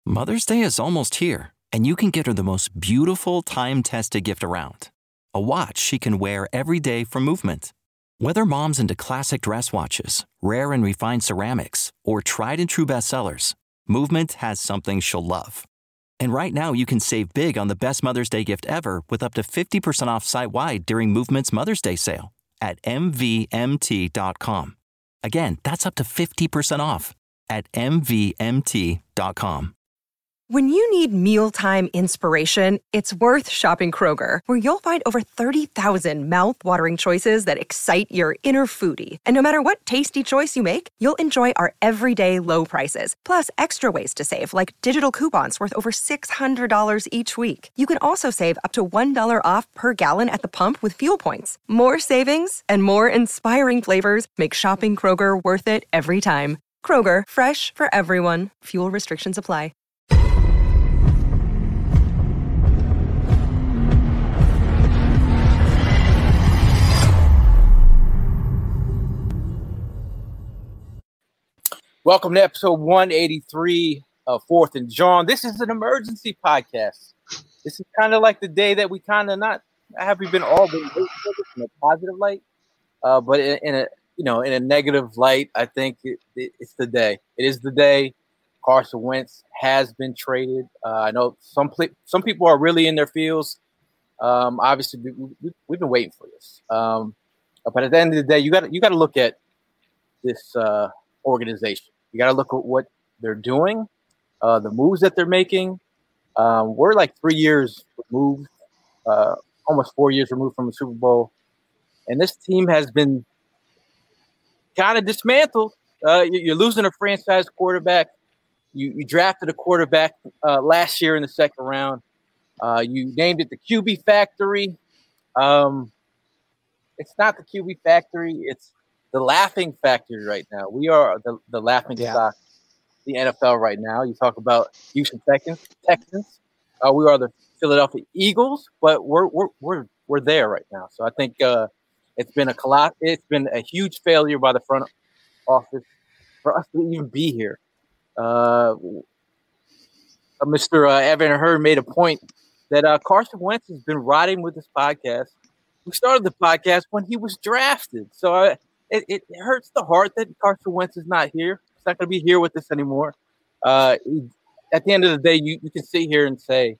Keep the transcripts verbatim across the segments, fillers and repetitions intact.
Mother's Day is almost here, and you can get her the most beautiful time-tested gift around. A watch she can wear every day from Movement. Whether mom's into classic dress watches, rare and refined ceramics, or tried and true bestsellers, Movement has something she'll love. And right now you can save big on the best Mother's Day gift ever with up to fifty percent off site-wide during Movement's Mother's Day sale at M V M T dot com. Again, that's up to fifty percent off at M V M T dot com. When you need mealtime inspiration, it's worth shopping Kroger, where you'll find over thirty thousand mouth-watering choices that excite your inner foodie. And no matter what tasty choice you make, you'll enjoy our everyday low prices, plus extra ways to save, like digital coupons worth over six hundred dollars each week. You can also save up to one dollar off per gallon at the pump with fuel points. More savings and more inspiring flavors make shopping Kroger worth it every time. Kroger, fresh for everyone. Fuel restrictions apply. Welcome to episode one eighty-three of Fourth and John. This is an emergency podcast. This is kind of like the day that we kind of not have we been all been waiting for this in a positive light, uh, but in, in a you know in a negative light. I think it, it, it's the day. It is the day. Carson Wentz has been traded. Uh, I know some pl- some people are really in their feels. Um, obviously, we, we, we've been waiting for this. Um, but at the end of the day, you got you got to look at this uh, organization. You got to look at what they're doing, uh, the moves that they're making. Um, we're like three years removed, uh, almost four years removed from the Super Bowl. And this team has been kind of dismantled. Uh, you're losing a franchise quarterback. You, you drafted a quarterback uh, last year in the second round. Uh, you named it the Q B Factory. Um, it's not the Q B Factory. It's the laughing factory right now. We are the, the laughing yeah. stock, the N F L right now. You talk about Houston Texans. Texans. Uh, we are the Philadelphia Eagles, but we're we're we're we're there right now. So I think uh, it's been a coloss- It's been a huge failure by the front office for us to even be here. Uh, Mister Uh, Evan Hurd made a point that uh, Carson Wentz has been riding with this podcast. We started the podcast when he was drafted, so I. It, it hurts the heart that Carson Wentz is not here. He's not going to be here with us anymore. Uh, he, at the end of the day, you, you can sit here and say,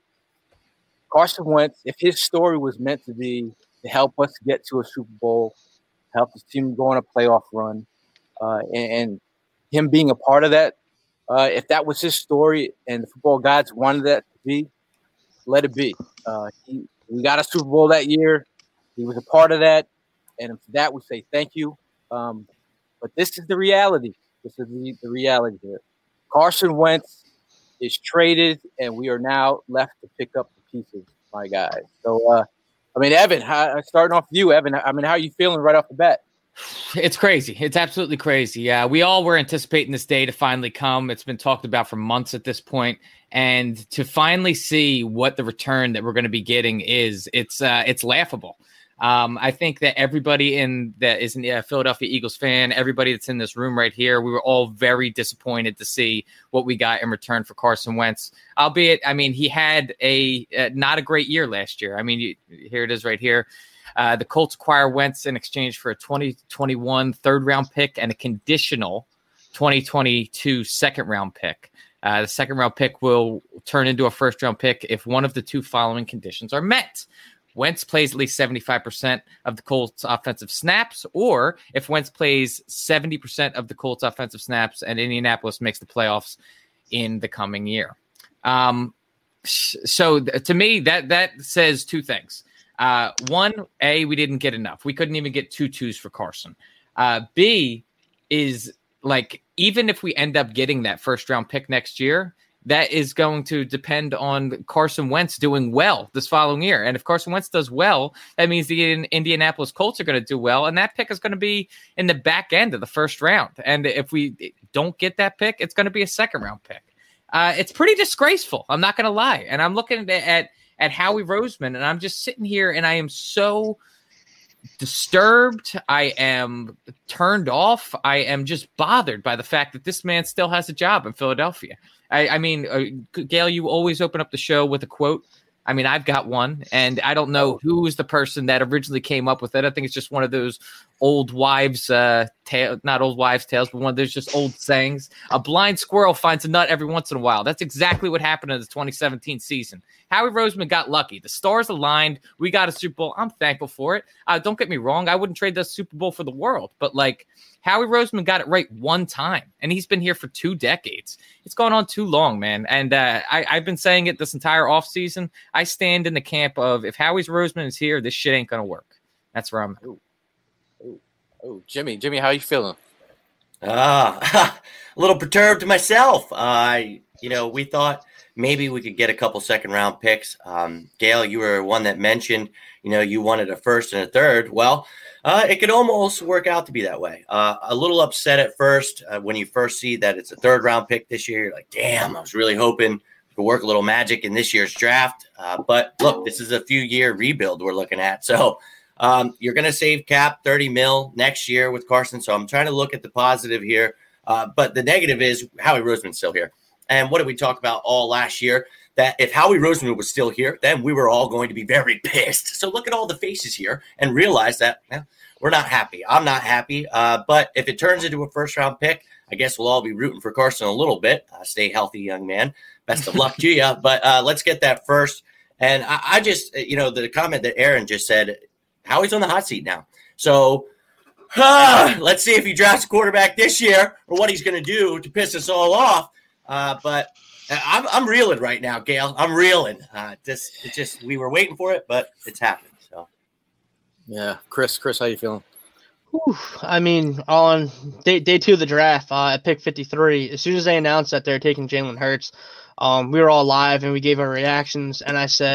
Carson Wentz, if his story was meant to be to help us get to a Super Bowl, help his team go on a playoff run, uh, and, and him being a part of that, uh, if that was his story and the football gods wanted that to be, let it be. Uh, he, we got a Super Bowl that year. He was a part of that. And for that, we say thank you. Um, but this is the reality. This is the, the reality here. Carson Wentz is traded, and we are now left to pick up the pieces, my guys. So, uh, I mean, Evan, how, starting off with you, Evan, I mean, how are you feeling right off the bat? It's crazy. It's absolutely crazy. Yeah, we all were anticipating this day to finally come. It's been talked about for months at this point, and to finally see what the return that we're going to be getting is, it's uh, it's laughable. Um, I think that everybody in that is a Philadelphia Eagles fan, everybody that's in this room right here, we were all very disappointed to see what we got in return for Carson Wentz. Albeit, I mean, he had a uh, not a great year last year. I mean, you, here it is right here. Uh, the Colts acquire Wentz in exchange for a twenty twenty-one third round pick and a conditional twenty twenty-two second round pick. Uh, the second round pick will turn into a first round pick if one of the two following conditions are met. Wentz plays at least seventy-five percent of the Colts offensive snaps, or if Wentz plays seventy percent of the Colts offensive snaps and Indianapolis makes the playoffs in the coming year. Um, so th- to me, that, that says two things. Uh, one, A, we didn't get enough. We couldn't even get two twos for Carson. Uh, B is like, even if we end up getting that first round pick next year, that is going to depend on Carson Wentz doing well this following year. And if Carson Wentz does well, that means the Indianapolis Colts are going to do well. And that pick is going to be in the back end of the first round. And if we don't get that pick, it's going to be a second round pick. Uh, it's pretty disgraceful. I'm not going to lie. And I'm looking at, at, at Howie Roseman, and I'm just sitting here and I am so disturbed. I am turned off. I am just bothered by the fact that this man still has a job in Philadelphia. I, I mean, uh, Gail, you always open up the show with a quote. I mean, I've got one, and I don't know who was the person that originally came up with it. I think it's just one of those old wives' uh, tale, not old wives' tales, but one of those just old sayings. A blind squirrel finds a nut every once in a while. That's exactly what happened in the twenty seventeen season. Howie Roseman got lucky. The stars aligned. We got a Super Bowl. I'm thankful for it. Uh, don't get me wrong. I wouldn't trade the Super Bowl for the world, but like Howie Roseman got it right one time, and he's been here for two decades. It's gone on too long, man. And uh, I, I've been saying it this entire offseason. I stand in the camp of if Howie Roseman is here, this shit ain't going to work. That's where I'm at. Ooh. Ooh. Ooh. Jimmy, Jimmy, how you feeling? Ah, uh, a little perturbed myself. Uh, you know, we thought maybe we could get a couple second round picks. Um, Gail, you were one that mentioned, you know, you wanted a first and a third. Well, uh, it could almost work out to be that way. Uh, a little upset at first uh, when you first see that it's a third round pick this year. You're like, damn, I was really hoping we could work a little magic in this year's draft. Uh, but look, this is a few year rebuild we're looking at. So um, you're going to save cap thirty mil next year with Carson. So I'm trying to look at the positive here. Uh, but the negative is Howie Roseman's still here. And what did we talk about all last year? That if Howie Roseman was still here, then we were all going to be very pissed. So look at all the faces here and realize that well, we're not happy. I'm not happy. Uh, but if it turns into a first-round pick, I guess we'll all be rooting for Carson a little bit. Uh, stay healthy, young man. Best of luck to you. But uh, let's get that first. And I, I just, you know, the comment that Aaron just said, Howie's on the hot seat now. So uh, let's see if he drafts a quarterback this year or what he's going to do to piss us all off. Uh, but I'm I'm reeling right now, Gail. I'm reeling. Uh, just it just we were waiting for it, but it's happened. So yeah, Chris, Chris, how you feeling? Whew, I mean, on day day two of the draft, uh, at pick fifty-three, as soon as they announced that they're taking Jalen Hurts, um, we were all live and we gave our reactions. And I said,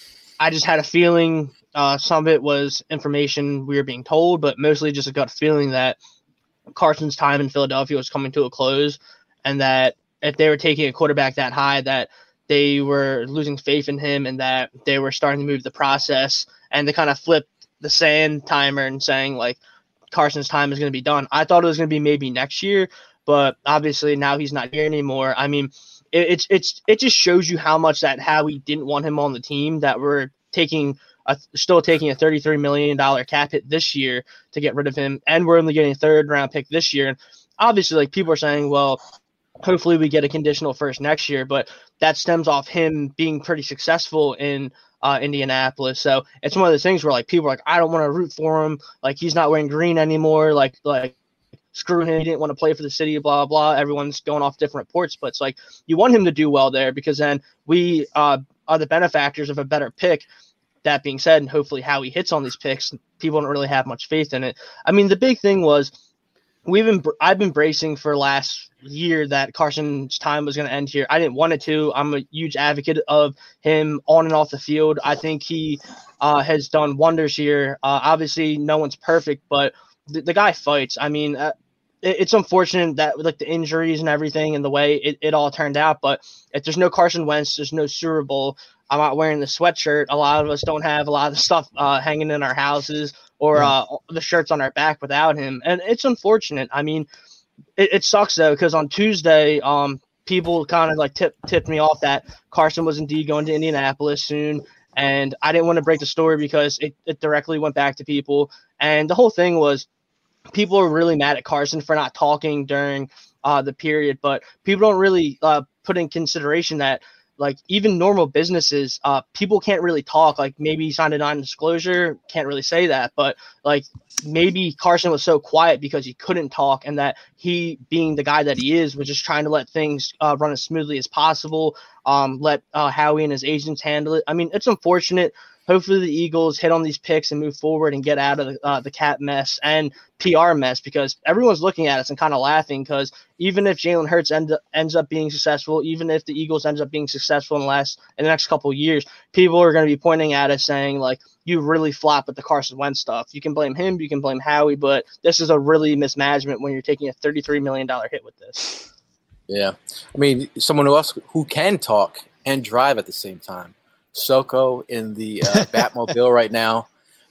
I just had a feeling. Uh, some of it was information we were being told, but mostly just a gut feeling that Carson's time in Philadelphia was coming to a close, and that if they were taking a quarterback that high, that they were losing faith in him and that they were starting to move the process, and they kind of flipped the sand timer and saying, like, Carson's time is going to be done. I thought it was going to be maybe next year, but obviously now he's not here anymore. I mean, it, it's it's it just shows you how much that Howie didn't want him on the team, that we're taking a, still taking a thirty-three million dollars cap hit this year to get rid of him, and we're only getting a third round pick this year. And obviously, like, people are saying, well, hopefully we get a conditional first next year, but that stems off him being pretty successful in uh, Indianapolis. So it's one of those things where, like, people are like, I don't want to root for him. Like, he's not wearing green anymore. Like, like screw him. He didn't want to play for the city, blah, blah, blah. Everyone's going off different reports, but it's like you want him to do well there because then we uh, are the benefactors of a better pick. That being said, and hopefully Howie hits on these picks, people don't really have much faith in it. I mean, the big thing was we've been I've been bracing for last year that Carson's time was going to end here. I didn't want it to. I'm a huge advocate of him on and off the field. I think he uh, has done wonders here. Uh, obviously, no one's perfect, but the, the guy fights. I mean, uh, it, it's unfortunate that with like the injuries and everything and the way it, it all turned out. But if there's no Carson Wentz, there's no Super Bowl. I'm not wearing the sweatshirt. A lot of us don't have a lot of stuff uh, hanging in our houses or uh, the shirts on our back without him. And it's unfortunate. I mean, it, it sucks, though, because on Tuesday, um, people kind of like tip, tipped me off that Carson was indeed going to Indianapolis soon. And I didn't want to break the story because it, it directly went back to people. And the whole thing was people are really mad at Carson for not talking during uh, the period. But people don't really uh, put in consideration that, like, even normal businesses, uh, people can't really talk. Like, maybe he signed a non-disclosure, can't really say that. But, like, maybe Carson was so quiet because he couldn't talk, and that he, being the guy that he is, was just trying to let things uh, run as smoothly as possible, um, let uh, Howie and his agents handle it. I mean, it's unfortunate. Hopefully the Eagles hit on these picks and move forward and get out of the, uh, the cap mess and P R mess, because everyone's looking at us and kind of laughing, because even if Jalen Hurts end up, ends up being successful, even if the Eagles ends up being successful in the last in the next couple of years, people are going to be pointing at us saying, like, you really flop with the Carson Wentz stuff. You can blame him, you can blame Howie, but this is a really mismanagement when you're taking a thirty-three million dollars hit with this. Yeah. I mean, someone else who can talk and drive at the same time. Soko in the uh, Batmobile right now.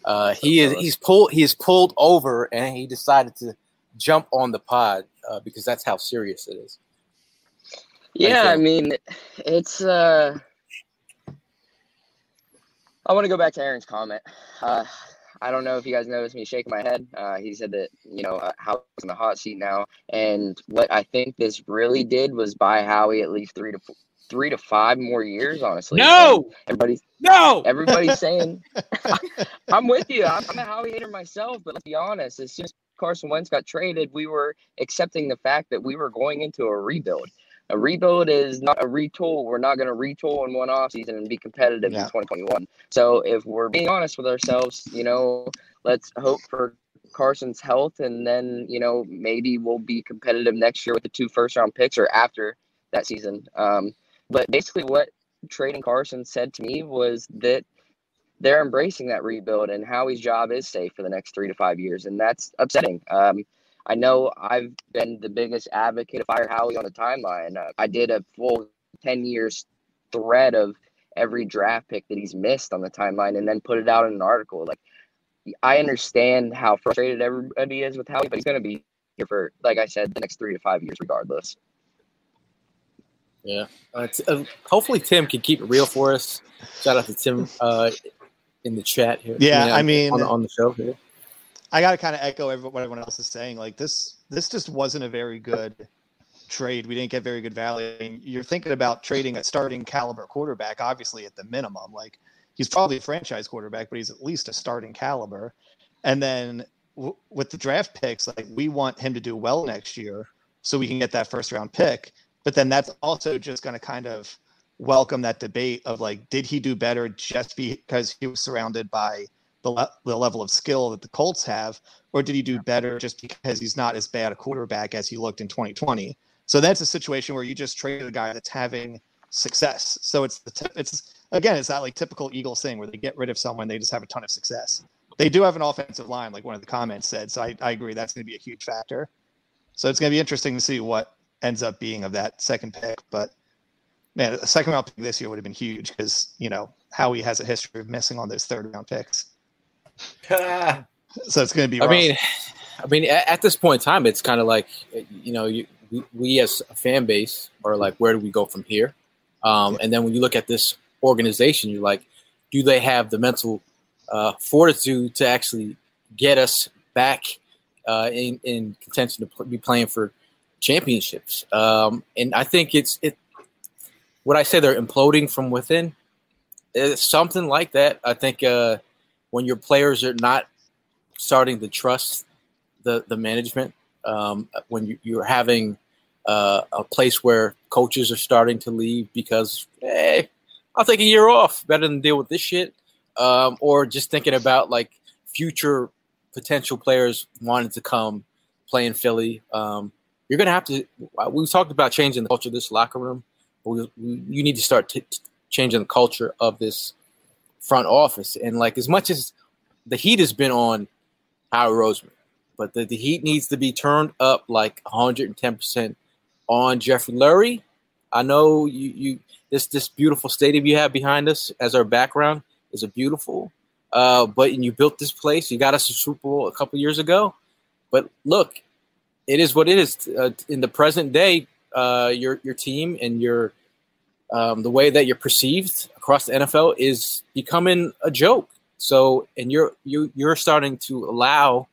Uh, he is he's pulled he is pulled over, and he decided to jump on the pod uh, because that's how serious it is. Yeah, I mean, it's. Uh, I want to go back to Aaron's comment. Uh, I don't know if you guys noticed me shaking my head. Uh, he said that, you know, uh, Howie's in the hot seat now. And what I think this really did was buy Howie at least three to four, three to five more years, honestly. No! And everybody's, no! Everybody's saying, I'm with you. I'm, I'm a Howie hater myself, but let's be honest. As soon as Carson Wentz got traded, we were accepting the fact that we were going into a rebuild. A rebuild is not a retool. We're not going to retool in one offseason and be competitive yeah. in twenty twenty-one. So if we're being honest with ourselves, you know, let's hope for Carson's health, and then, you know, maybe we'll be competitive next year with the two first-round picks or after that season. Um, but basically what trading Carson said to me was that they're embracing that rebuild, and Howie's job is safe for the next three to five years, and that's upsetting. Um, I know I've been the biggest advocate of fire Howie on the timeline. Uh, I did a full ten years thread of every draft pick that he's missed on the timeline and then put it out in an article. Like, I understand how frustrated everybody is with Howie, but he's going to be here for, like I said, the next three to five years regardless. Yeah. Uh, t- uh, hopefully Tim can keep it real for us. Shout out to Tim uh, in the chat here. Yeah, you know, I mean, on, on the show here. I got to kind of echo what everyone else is saying. Like this, this just wasn't a very good trade. We didn't get very good value. I mean, you're thinking about trading a starting caliber quarterback, obviously at the minimum. Like he's probably a franchise quarterback, but he's at least a starting caliber. And then w- with the draft picks, like we want him to do well next year so we can get that first round pick. But then that's also just going to kind of welcome that debate of like, did he do better just because he was surrounded by the, le- the level of skill that the Colts have, or did he do better just because he's not as bad a quarterback as he looked in twenty twenty? So that's a situation where you just traded a guy that's having success. So it's the t- it's again, it's not like typical Eagles thing where they get rid of someone, they just have a ton of success. They do have an offensive line, like one of the comments said. So I, I agree that's going to be a huge factor. So it's going to be interesting to see what ends up being of that second pick. But man, a second round pick this year would have been huge because, you know, Howie has a history of missing on those third round picks. So it's going to be rough. I mean, I mean, at, at this point in time, it's kind of like, you know, you, we, we as a fan base are like, where do we go from here? Um, yeah. And then when you look at this organization, you're like, do they have the mental uh, fortitude to actually get us back uh, in, in contention to pl- be playing for championships? Um, and I think it's it. Would I say they're imploding from within? It's something like that. I think uh, when your players are not starting to trust the the management, um, when you, you're having uh, a place where coaches are starting to leave because, hey, I'll take a year off, better than deal with this shit, um, or just thinking about like future potential players wanting to come play in Philly. Um, you're gonna have to. We talked about changing the culture of this locker room. We, we, you need to start t- t- changing the culture of this front office. And like as much as the heat has been on Howie Roseman, but the, the heat needs to be turned up like one hundred ten percent on Jeffrey Lurie. I know you, you this this beautiful stadium you have behind us as our background is a beautiful, uh, but and you built this place. You got us a Super Bowl a couple years ago. But look, it is what it is. Uh, in the present day, uh, your your team and your um, the way that you're perceived across the N F L is becoming a joke. So, and you're you you're starting to allow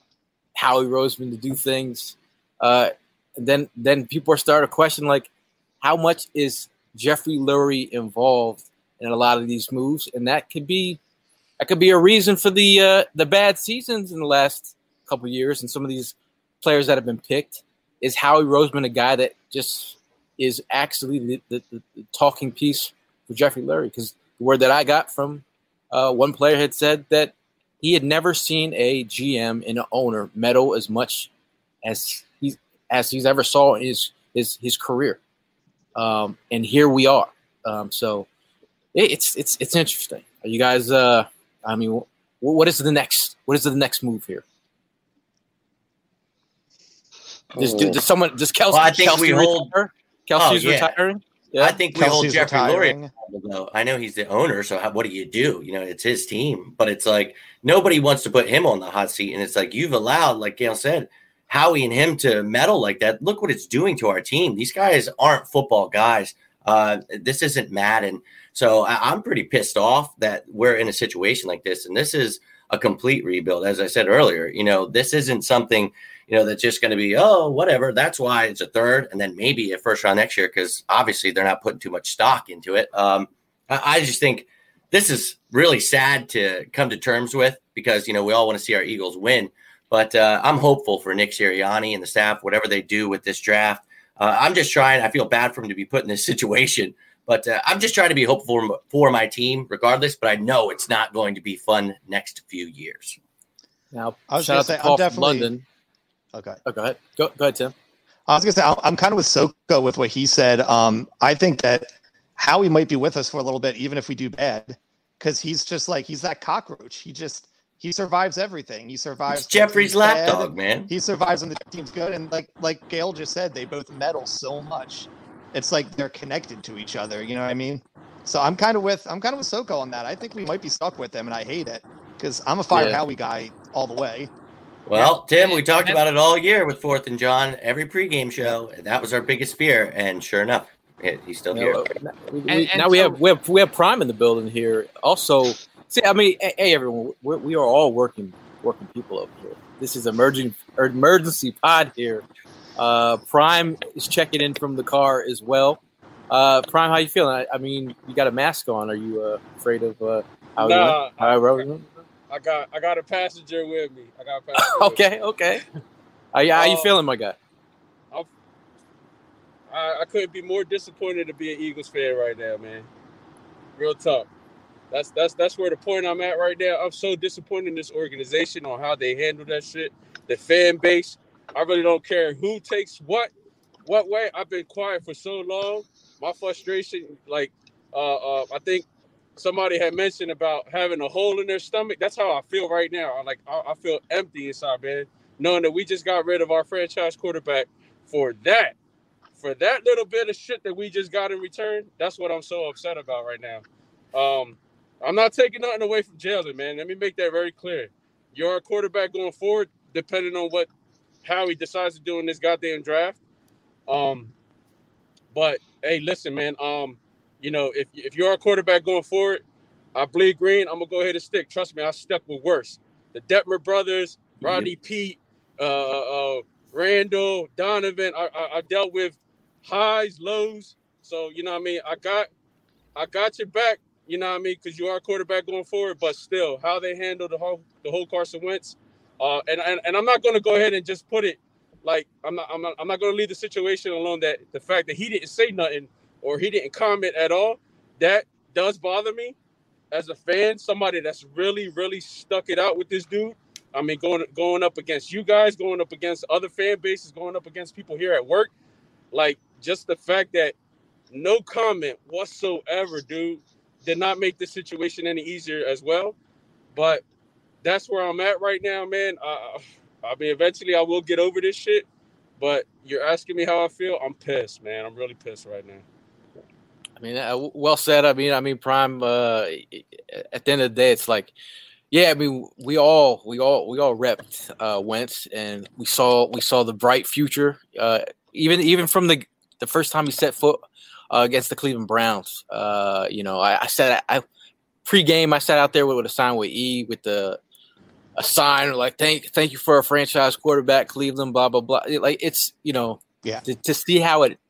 Howie Roseman to do things. Uh, and then then people are starting to question like, how much is Jeffrey Lurie involved in a lot of these moves? And that could be that could be a reason for the uh, the bad seasons in the last couple of years and some of these players that have been picked. Is Howie Roseman a guy that just is actually the, the, the, the talking piece for Jeffrey Lurie? Because the word that I got from uh, one player had said that he had never seen a G M and an owner meddle as much as he's as he's ever saw in his his, his career. Um, and here we are. Um, so it, it's it's it's interesting. Are you guys? Uh, I mean, what, what is the next? What is the next move here? Does, does someone does Kelsey? Well, I think Kelsey we hold. retire? Kelsey's oh, yeah. retiring. Yeah. I think we hold Kelsey's Jeffrey retiring. Lurie. Though I know he's the owner, so how, what do you do? You know, it's his team, but it's like nobody wants to put him on the hot seat, and it's like you've allowed, like Gail said, Howie and him to meddle like that. Look what it's doing to our team. These guys aren't football guys. Uh, this isn't Madden, so I, I'm pretty pissed off that we're in a situation like this, and this is a complete rebuild. As I said earlier, you know, this isn't something, you know, that's just going to be, oh, whatever. That's why it's a third and then maybe a first round next year, because obviously they're not putting too much stock into it. Um, I, I just think this is really sad to come to terms with because, you know, we all want to see our Eagles win. But uh, I'm hopeful for Nick Sirianni and the staff, whatever they do with this draft. Uh, I'm just trying. I feel bad for him to be put in this situation. But uh, I'm just trying to be hopeful for, for my team regardless. But I know it's not going to be fun next few years. Now, I was shout gonna out say, to I'm Paul from definitely- London. Okay. Oh, go ahead. Go, go ahead, Tim. I was gonna say I'm, I'm kind of with Soko with what he said. Um, I think that Howie might be with us for a little bit, even if we do bad, because he's just like he's that cockroach. He just he survives everything. He survives. It's Jeffrey's when the team's bad, lapdog, man. He survives when the team's good, and like like Gail just said, they both meddle so much. It's like they're connected to each other. You know what I mean? So I'm kind of with I'm kind of with Soko on that. I think we might be stuck with them, and I hate it because I'm a fire Yeah. Howie guy all the way. Well, Tim, we talked And- about it all year with Fourth and John, every pregame show. And that was our biggest fear, and sure enough, it, he's still here. You know, we- we- And- and now we so- have we have we have Prime in the building here. Also, see, I mean, hey, hey, everyone, we're, we are all working working people over here. This is emerging emergency pod here. Uh, Prime is checking in from the car as well. Uh, Prime, how you feeling? I, I mean, you got a mask on. Are you uh, afraid of uh, how you Nah, went? How I went? I got I got a passenger with me. I got a passenger. with me. Okay, okay. How, you- how you Uh, feeling, my guy? I, I couldn't be more disappointed to be an Eagles fan right now, man. Real talk. That's that's that's where the point I'm at right now. I'm so disappointed in this organization on how they handle that shit. The fan base. I really don't care who takes what, what way. I've been quiet for so long. My frustration, like, uh, uh, I think somebody had mentioned about having a hole in their stomach. That's how I feel right now. I like I, I feel empty inside, man. Knowing that we just got rid of our franchise quarterback for that, for that little bit of shit that we just got in return. That's what I'm so upset about right now. Um, I'm not taking nothing away from Jalen, man. Let me make that very clear. You're a quarterback going forward, depending on what how he decides to do in this goddamn draft. Um, but hey, listen, man. Um, you know, if if you're a quarterback going forward, I bleed green. I'm gonna go ahead and stick. Trust me, I stuck with worse. The Detmer brothers, Rodney Pete, uh, uh, Randall, Donovan. I, I, I dealt with highs, lows. So you know what I mean. I got, I got your back. You know what I mean, because you are a quarterback going forward. But still, how they handle the whole the whole Carson Wentz, uh, and, and and I'm not gonna go ahead and just put it like I'm not I'm not I'm not gonna leave the situation alone. That the fact that he didn't say nothing or he didn't comment at all, that does bother me as a fan. Somebody that's really really stuck it out with this dude. I mean, going going up against you guys, going up against other fan bases, going up against people here at work. Like, just the fact that no comment whatsoever, dude, did not make the situation any easier as well. But that's where I'm at right now, man. Uh, I mean, eventually I will get over this shit. But you're asking me how I feel? I'm pissed, man. I'm really pissed right now. I mean, uh, well said. I mean, I mean, Prime. Uh, at the end of the day, it's like, yeah. I mean, we all, we all, we all repped uh, Wentz, and we saw, we saw the bright future. Uh, even, even from the the first time he set foot uh, against the Cleveland Browns. Uh, you know, I, I said, I pre-game, I sat out there with, with a sign with E with the a sign like thank, thank you for a franchise quarterback, Cleveland, blah blah blah. Like it's, you know, Yeah. to, to see how it.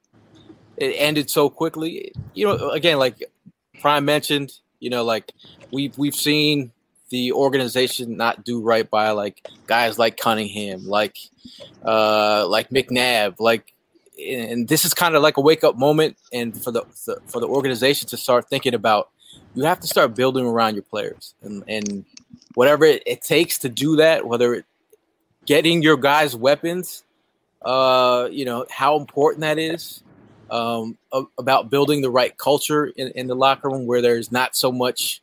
It ended so quickly. You know, again, like Prime mentioned, you know, like we've we've seen the organization not do right by like guys like Cunningham, like uh, like McNabb, like, and this is kind of like a wake up moment, and for the for the organization to start thinking about, you have to start building around your players, and and whatever it, it takes to do that, whether it getting your guys weapons, uh, you know how important that is. Um, about building the right culture in, in the locker room where there's not so much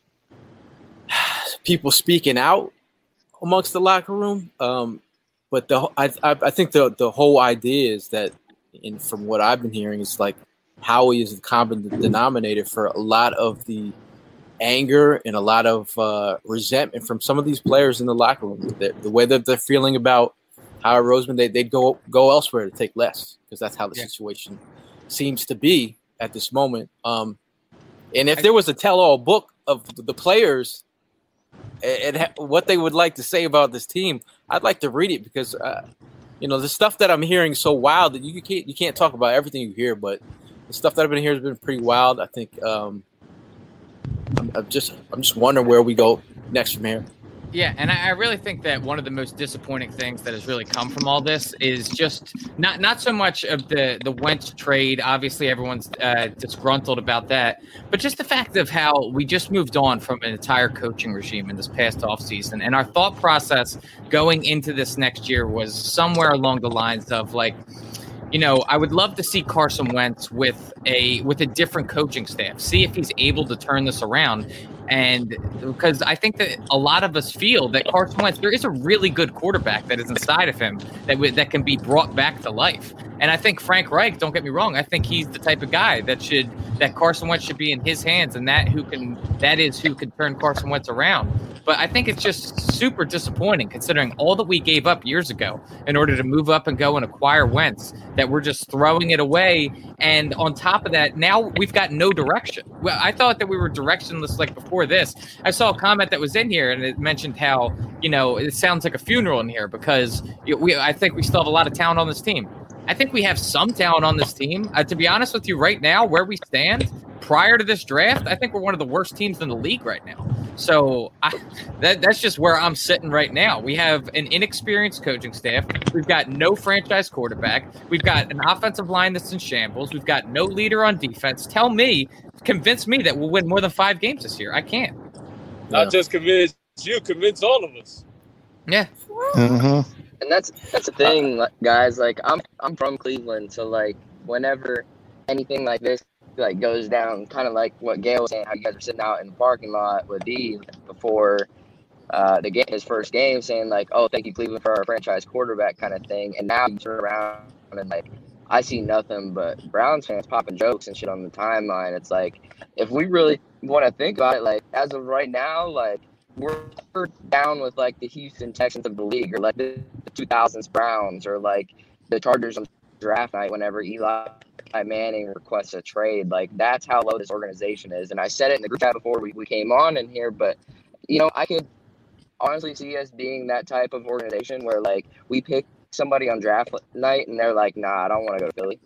people speaking out amongst the locker room. Um, but the I, I I think the the whole idea is that, in from what I've been hearing, is like Howie is the common denominator for a lot of the anger and a lot of uh, resentment from some of these players in the locker room. The, the way that they're feeling about Howard Roseman, they, they'd go go elsewhere to take less because that's how the yeah. situation seems to be at this moment. Um, and if there was a tell-all book of the players and, and what they would like to say about this team, I'd like to read it because, uh, you know, the stuff that I'm hearing is so wild that you can't you can't talk about everything you hear, but the stuff that I've been hearing has been pretty wild. I think um, I'm, I'm just I'm just wondering where we go next from here. Yeah, and I really think that one of the most disappointing things that has really come from all this is just not not so much of the, the Wentz trade. Obviously, everyone's uh, disgruntled about that. But just the fact of how we just moved on from an entire coaching regime in this past offseason. And our thought process going into this next year was somewhere along the lines of, like, you know, I would love to see Carson Wentz with a with a different coaching staff, see if he's able to turn this around. And because I think that a lot of us feel that Carson Wentz, there is a really good quarterback that is inside of him that w- that can be brought back to life. And I think Frank Reich, don't get me wrong, I think he's the type of guy that should that Carson Wentz should be in his hands, and that who can that is who can turn Carson Wentz around. But I think it's just super disappointing considering all that we gave up years ago in order to move up and go and acquire Wentz, that we're just throwing it away. And on top of that, now we've got no direction. Well, I thought that we were directionless like before this. I saw a comment that was in here and it mentioned how, you know, it sounds like a funeral in here because we I think we still have a lot of talent on this team. I think we have some talent on this team. Uh, to be honest with you, right now, where we stand prior to this draft, I think we're one of the worst teams in the league right now. So I, that, that's just where I'm sitting right now. We have an inexperienced coaching staff. We've got no franchise quarterback. We've got an offensive line that's in shambles. We've got no leader on defense. Tell me, convince me that we'll win more than five games this year. I can't. Not just convince you, convince all of us. Yeah. Mm-hmm. And that's that's the thing, guys. Like, I'm I'm from Cleveland, so like whenever anything like this like goes down, kind of like what Gail was saying, how you guys are sitting out in the parking lot with D before uh, the game, his first game, saying like, "Oh, thank you, Cleveland, for our franchise quarterback," kind of thing. And now you turn around and like, I see nothing but Browns fans popping jokes and shit on the timeline. It's like, if we really want to think about it, like as of right now, like we're down with like the Houston Texans of the league, or like the two thousands Browns, or like the Chargers on draft night whenever Eli Manning requests a trade. Like, that's how low this organization is. And I said it in the group chat before we, we came on in here, but you know, I could honestly see us being that type of organization where like we pick somebody on draft night and they're like, nah, I don't want to go to Philly.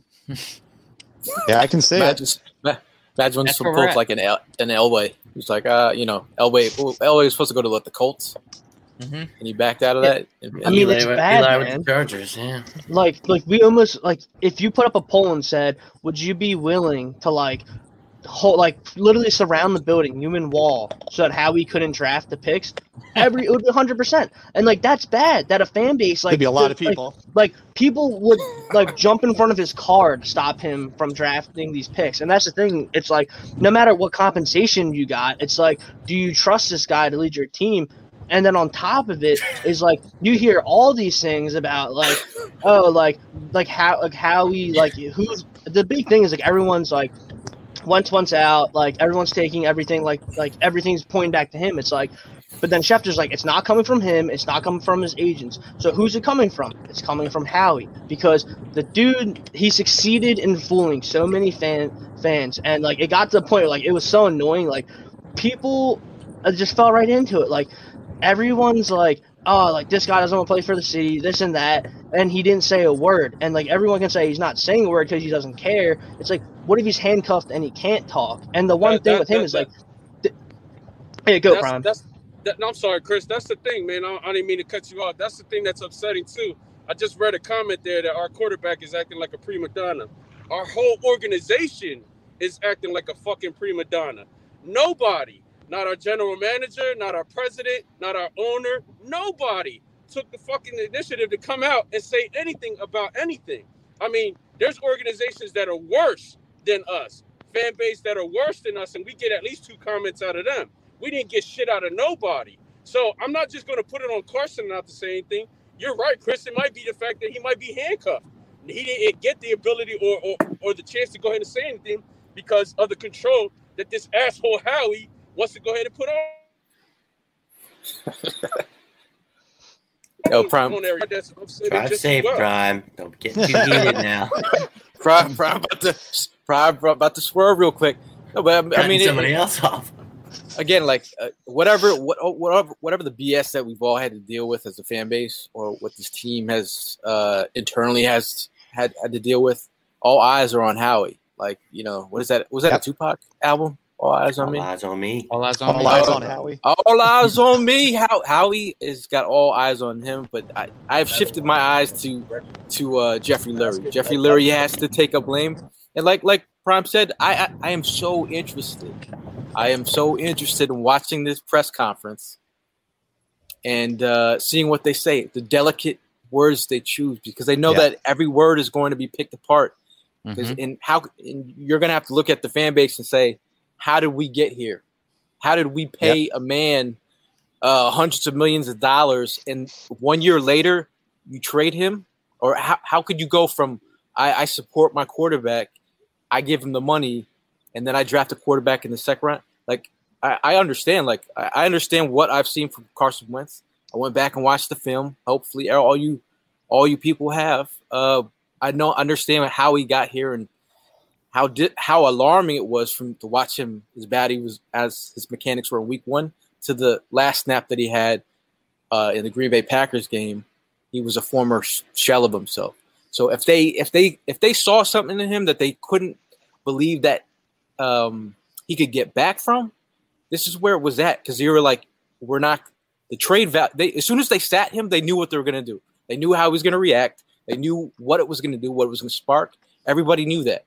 Yeah, I can see imagine, it. Imagine when some folks like an El- an Elway. He's like, uh, you know, Elway. Elway was supposed to go to what, the Colts, mm-hmm. and he backed out of yeah. that. I mean, Eli, it's bad, Eli man. with the Chargers, yeah. Like, like we almost like if you put up a poll and said, would you be willing to like, whole like literally surround the building, human wall, so that Howie couldn't draft the picks? Every it would be one hundred percent, and like that's bad. That a fan base like Could be a lot of like, people. Like people would like jump in front of his car to stop him from drafting these picks. And that's the thing. It's like no matter what compensation you got, it's like, do you trust this guy to lead your team? And then on top of it is like you hear all these things about like, oh, like like how like how we like who's the big thing is like everyone's like once once out, like everyone's taking everything like like everything's pointing back to him. It's like, but then Schefter's like, it's not coming from him, it's not coming from his agents. So who's it coming from? It's coming from Howie, because the dude, he succeeded in fooling so many fan fans, and like it got to the point where like it was so annoying. Like people just fell right into it. Like everyone's like, oh, like this guy doesn't want to play for the city, this and that, and he didn't say a word. And like everyone can say he's not saying a word because he doesn't care. It's like, what if he's handcuffed and he can't talk? And the one That- thing that- with him that- is like, th- hey, go, that's, Prime. that's that, no, I'm sorry, Chris. That's the thing, man. I, I didn't mean to cut you off. That's the thing that's upsetting too. I just read a comment there that our quarterback is acting like a prima donna. Our whole organization is acting like a fucking prima donna. Nobody, not our general manager, not our president, not our owner, nobody took the fucking initiative to come out and say anything about anything. I mean, there's organizations that are worse than us, fan base that are worse than us, and we get at least two comments out of them. We didn't get shit out of nobody. So I'm not just going to put it on Carson not to say anything. You're right, Chris. It might be the fact that he might be handcuffed. he didn't get the ability or, or or the chance to go ahead and say anything because of the control that this asshole Howie wants to go ahead and put on. Yo, Prime. Drive safe, well. Prime. Don't get too heated now. Prime, Prime about to Prime about to swerve real quick. No, but I, I mean, somebody it, else off. Again, like uh, whatever, what, whatever, whatever the B S that we've all had to deal with as a fan base, or what this team has uh, internally has had, had to deal with, all eyes are on Howie. Like, you know, what is that? Was that yep. a Tupac album? All eyes on all me. All eyes on me. All eyes on all me. Eyes on Howie. All eyes on me. How Howie has got all eyes on him, but I, I've shifted my eyes to to uh, Jeffrey Lurie. Jeffrey Lurie has to take up blame, and like like Prime said, I, I I am so interested. I am so interested in watching this press conference and uh, seeing what they say, the delicate words they choose, because they know yeah. that every word is going to be picked apart. Mm-hmm. And how and you're going to have to look at the fan base and say, how did we get here? How did we pay yep. a man uh, hundreds of millions of dollars, and one year later you trade him? Or how, how could you go from I, I support my quarterback, I give him the money, and then I draft a quarterback in the second round? Like, I, I understand. Like, I, I understand what I've seen from Carson Wentz. I went back and watched the film. Hopefully, all you, all you people have. Uh, I know, understand how he got here and how did how alarming it was from to watch him as bad he was as his mechanics were in week one to the last snap that he had uh, in the Green Bay Packers game. He was a former shell of himself. So if they if they if they saw something in him that they couldn't believe that um, he could get back from, this is where it was at, because you were like, we're not the trade value. They, as soon as they sat him, they knew what they were going to do. They knew how he was going to react. They knew what it was going to do, what it was going to spark. Everybody knew that.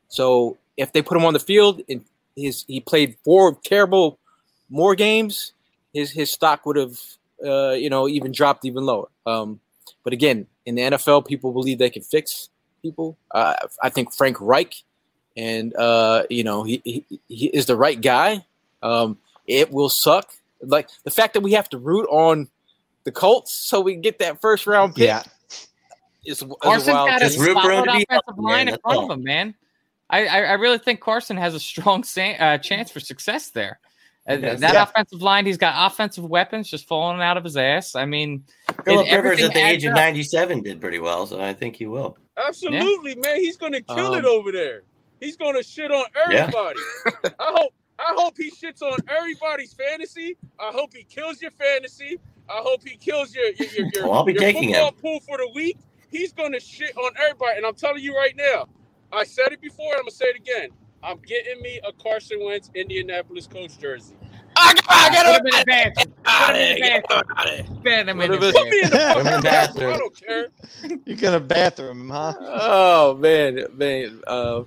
So if they put him on the field and his he played four terrible more games, his his stock would have uh, you know even dropped even lower. Um, but again, in the N F L, people believe they can fix people. Uh, I think Frank Reich, and uh, you know he, he he is the right guy. Um, it will suck. Like the fact that we have to root on the Colts so we can get that first round pick. Yeah. Is, is Carson's wild. got a Just root for him solid to be offensive healthy, line man. in front That's of him, man. I, I, I really think Carson has a strong sa- uh, chance for success there. Uh, Yes. that Yeah. offensive line, he's got offensive weapons just falling out of his ass. I mean, Philip it- Rivers at the everything age of adds up. ninety-seven did pretty well, so I think he will. Absolutely, man. He's gonna kill Um, it over there. He's gonna shit on everybody. I hope I hope he shits on everybody's fantasy. I hope he kills your fantasy. I hope he kills your your your, your, Well, I'll be your taking football him. pool for the week. He's gonna shit on everybody. And I'm telling you right now, I said it before, I'm gonna say it again. I'm getting me a Carson Wentz Indianapolis Colts jersey. I got, I got Put him in the bathroom. Put him in the bathroom. Ban him in the Put him in- Put me in the Put him in fucking the bathroom. bathroom. I don't care. You're gonna bathroom him, huh? Oh man, man. Uh,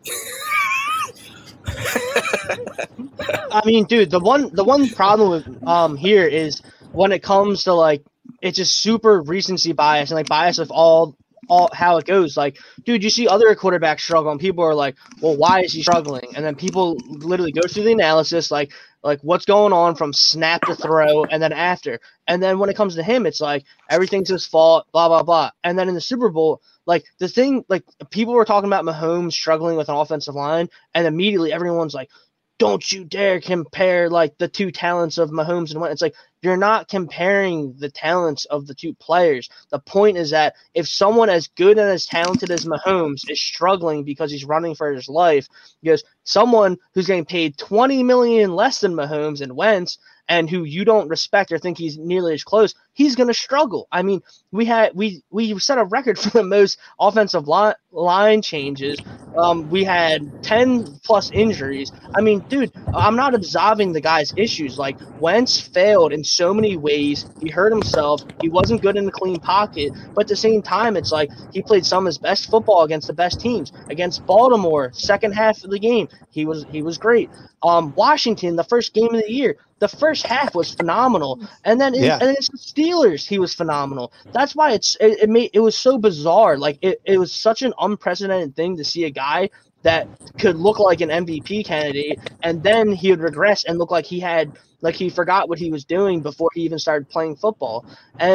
I mean, dude, the one the one problem with um here is when it comes to like it's just super recency bias and like bias of all all how it goes. Like, dude, you see other quarterbacks struggle and people are like, well, why is he struggling? And then people literally go through the analysis, like like what's going on from snap to throw and then after. And then when it comes to him, it's like everything's his fault, blah blah blah. And then in the Super Bowl, like the thing, like people were talking about Mahomes struggling with an offensive line, and immediately everyone's like, don't you dare compare like the two talents of Mahomes and Wentz. It's like you're not comparing the talents of the two players. The point is that if someone as good and as talented as Mahomes is struggling because he's running for his life, because someone who's getting paid twenty million dollars less than Mahomes and Wentz and who you don't respect or think he's nearly as close, he's going to struggle. I mean, we had we we set a record for the most offensive line, line changes. Um, we had ten plus injuries. I mean, dude, I'm not absolving the guy's issues. Like, Wentz failed in so many ways. He hurt himself. He wasn't good in the clean pocket. But at the same time, it's like he played some of his best football against the best teams. Against Baltimore, second half of the game, he was he was great. Um, Washington, the first game of the year, the first half was phenomenal, and then in, Yeah. and it's the Steelers, he was phenomenal. That's why it's it, it made it was so bizarre. Like it, it was such an unprecedented thing to see a guy that could look like an M V P candidate, and then he would regress and look like he had like he forgot what he was doing before he even started playing football. And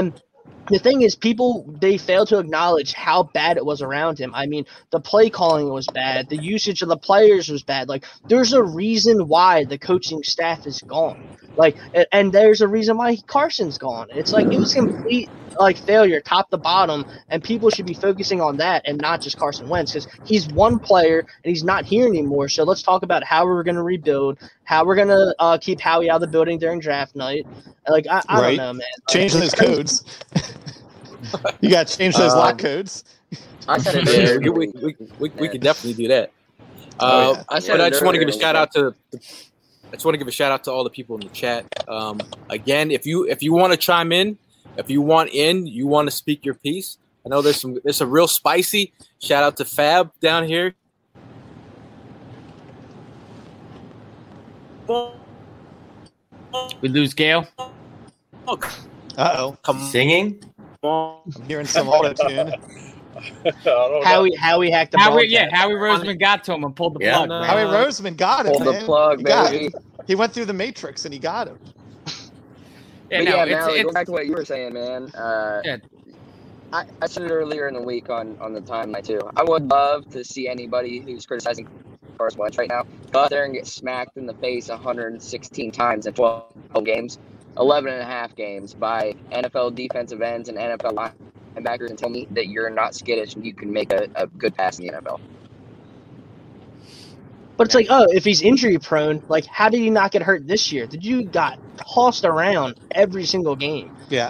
the thing is, people, they fail to acknowledge how bad it was around him. I mean, the play calling was bad. The usage of the players was bad. Like, there's a reason why the coaching staff is gone. Like, and there's a reason why Carson's gone. It's like, it was complete, like, failure top to bottom, and people should be focusing on that and not just Carson Wentz, because he's one player and he's not here anymore. So let's talk about how we're going to rebuild, how we're going to uh, keep Howie out of the building during draft night. Like, I, I right. don't know, man. Change those codes. You got to change those um, lock codes. I said it yeah, earlier. we, we, we, we could definitely do that. Oh, Uh, yeah. I said but I it just want to give a earlier. shout out to. I just want to give a shout out to all the people in the chat. Um, again, if you if you want to chime in, if you want in, you want to speak your piece. I know there's some there's some real spicy. Shout out to Fab down here. We lose Gale. Oh, Uh-oh. come Singing? on. I'm hearing some auto-tune. I don't know. Howie, Howie hacked the Howie, ball. yeah, Howie Roseman got to him and pulled the Yeah. plug. No. man. Howie Roseman got it, Pull the man. plug, He got baby. it. He went through the Matrix and he got him. Yeah, But no, yeah, it's, Mally, it's, go back to what you were saying, man. Uh, Yeah. I, I said it earlier in the week on, on the timeline, too. I would love to see anybody who's criticizing Carson Wentz right now go out there and get smacked in the face one hundred sixteen times in twelve games, eleven and a half games by N F L defensive ends and N F L linebackers and tell me that you're not skittish and you can make a, a good pass in the N F L. But it's like, oh, if he's injury prone, like, how did he not get hurt this year? Did you got tossed around every single game? Yeah.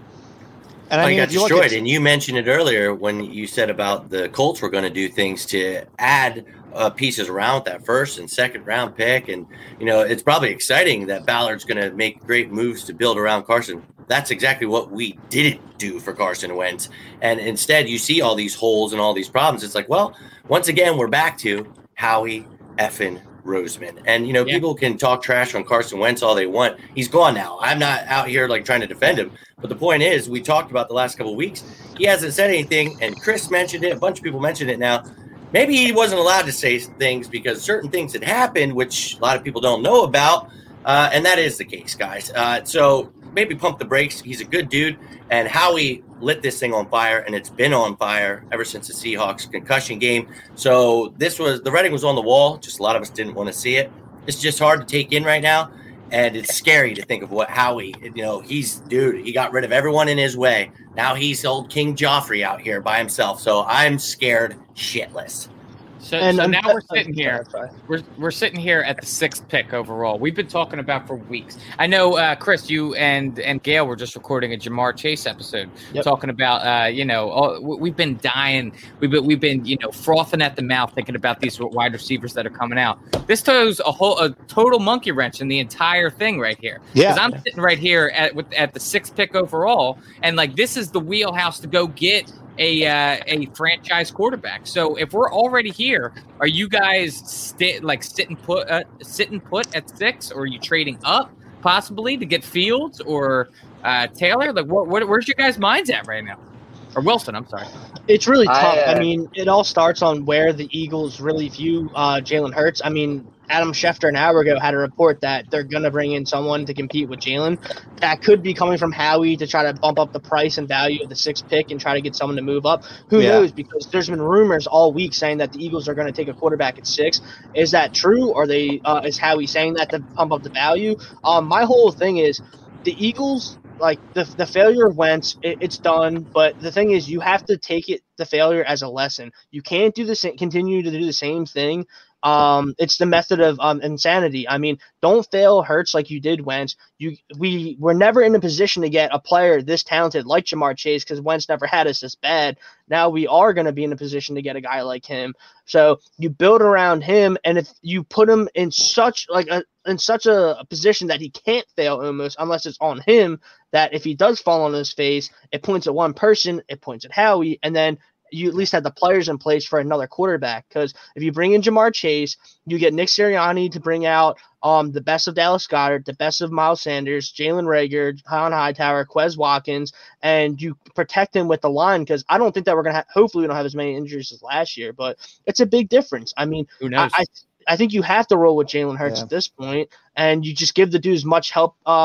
And I I mean, got if you look destroyed. at- And you mentioned it earlier when you said about the Colts were going to do things to add uh, pieces around that first and second round pick. And, you know, it's probably exciting that Ballard's going to make great moves to build around Carson. That's exactly what we didn't do for Carson Wentz. And instead, you see all these holes and all these problems. It's like, well, once again, we're back to Howie effing Roseman. And, you know, Yeah. people can talk trash on Carson Wentz all they want. He's gone now. I'm not out here like trying to defend him. But the point is, we talked about the last couple of weeks. He hasn't said anything, and Chris mentioned it. A bunch of people mentioned it now. Maybe he wasn't allowed to say things because certain things had happened, which a lot of people don't know about. Uh, and that is the case, guys. Uh, so maybe pump the brakes. He's a good dude. And Howie lit this thing on fire, and it's been on fire ever since the Seahawks concussion game. So this was the writing was on the wall. Just a lot of us didn't want to see it. It's just hard to take in right now. And it's scary to think of what Howie, you know, he's, dude, he got rid of everyone in his way. Now he's old King Joffrey out here by himself. So I'm scared shitless. So, And so I'm- now we're sitting here. We're we're sitting here at the sixth pick overall. We've been talking about for weeks. I know, uh, Chris, you and and Gail were just recording a Jamar Chase episode, Yep. talking about, uh, you know, all, we've been dying. We've been we've been you know frothing at the mouth thinking about these wide receivers that are coming out. This throws a whole a total monkey wrench in the entire thing right here. Yeah. Because I'm sitting right here at with at the sixth pick overall, and like this is the wheelhouse to go get a uh, a franchise quarterback. So if we're already here, are you guys sti- like sitting put uh, sitting put at six, or are you trading up possibly to get Fields or uh, Taylor? Like, what, what where's your guys' minds at right now? Or Wilson, I'm sorry. It's really I, tough. I, uh, mean, it all starts on where the Eagles really view uh, Jalen Hurts. I mean, Adam Schefter an hour ago had a report that they're going to bring in someone to compete with Jalen. That could be coming from Howie to try to bump up the price and value of the sixth pick and try to get someone to move up. Who Yeah. knows? Because there's been rumors all week saying that the Eagles are going to take a quarterback at six. Is that true? Or they uh, is Howie saying that to pump up the value? Um, my whole thing is the Eagles. Like the the failure of Wentz, it, it's done. But the thing is, you have to take it the failure as a lesson. You can't do the same, continue to do the same thing. Um, it's the method of um, insanity. I mean, don't fail Hurts like you did Wentz. You we were never in a position to get a player this talented like Jamar Chase because Wentz never had us this bad. Now we are going to be in a position to get a guy like him. So you build around him, and if you put him in such like a in such a, a position that he can't fail almost unless it's on him, that if he does fall on his face, it points at one person, it points at Howie, and then you at least have the players in place for another quarterback. Because if you bring in Jamar Chase, you get Nick Sirianni to bring out um, the best of Dallas Goedert, the best of Miles Sanders, Jalen Reagor, Colin Hightower, Quez Watkins, and you protect him with the line. Because I don't think that we're going to – hopefully we don't have as many injuries as last year, but it's a big difference. I mean, Who knows? I, I I think you have to roll with Jalen Hurts Yeah. at this point, and you just give the dude as much help uh,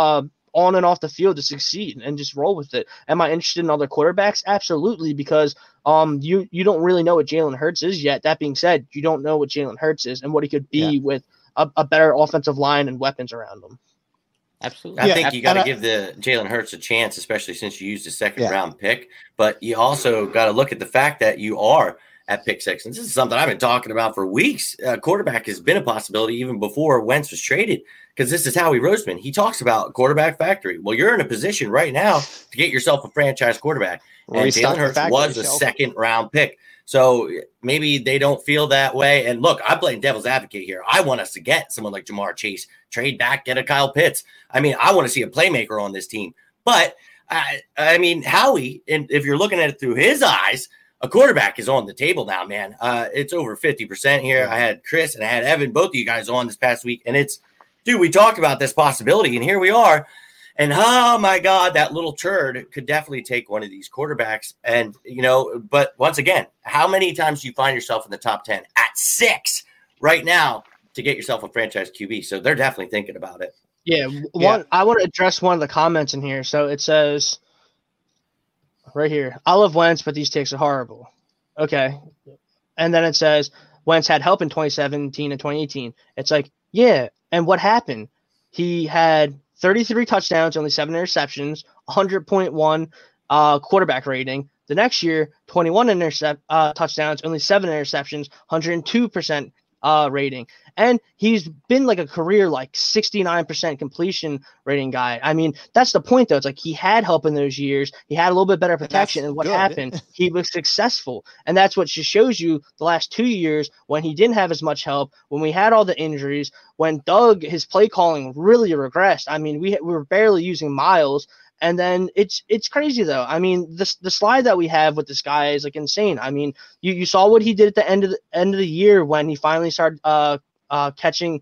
on and off the field to succeed and just roll with it. Am I interested in other quarterbacks? Absolutely, because um you you don't really know what Jalen Hurts is yet. That being said, you don't know what Jalen Hurts is and what he could be yeah. with a, a better offensive line and weapons around him. Absolutely. I Yeah, think you got to I- give the Jalen Hurts a chance, especially since you used a second Yeah. round pick. But you also got to look at the fact that you are at pick six. And this is something I've been talking about for weeks. Uh, quarterback has been a possibility even before Wentz was traded, because this is Howie Roseman. He talks about quarterback factory. Well, you're in a position right now to get yourself a franchise quarterback. And Restock Jalen the Hurts factory was a shelf. second round pick. So maybe they don't feel that way. And look, I'm playing devil's advocate here. I want us to get someone like Jamar Chase, trade back, get a Kyle Pitts. I mean, I want to see a playmaker on this team. But I, I mean, Howie, and if you're looking at it through his eyes, a quarterback is on the table now, man. Uh, it's over fifty percent here. I had Chris and I had Evan, both of you guys on this past week. And it's, dude, we talked about this possibility, and here we are. And oh my God, that little turd could definitely take one of these quarterbacks. And, you know, but once again, how many times do you find yourself in the top ten at six right now to get yourself a franchise Q B? So they're definitely thinking about it. Yeah, one. I want to address one of the comments in here. So it says right here, I love Wentz, but these takes are horrible. Okay. And then it says Wentz had help in twenty seventeen and twenty eighteen. It's like, yeah. And what happened? He had thirty-three touchdowns, only seven interceptions, one hundred point one uh, quarterback rating. The next year, twenty-one intercept uh, touchdowns, only seven interceptions, one hundred two percent uh, rating. And he's been like a career like sixty-nine percent completion rating guy. I mean, that's the point, though. It's like he had help in those years. He had a little bit better protection. And, and what good. happened? He was successful. And that's what just shows you the last two years when he didn't have as much help, when we had all the injuries, when Doug, his play calling really regressed. I mean, we, we were barely using Miles. And then it's it's crazy, though. I mean, the the slide that we have with this guy is like insane. I mean, you, you saw what he did at the end of the end of the year when he finally started uh uh catching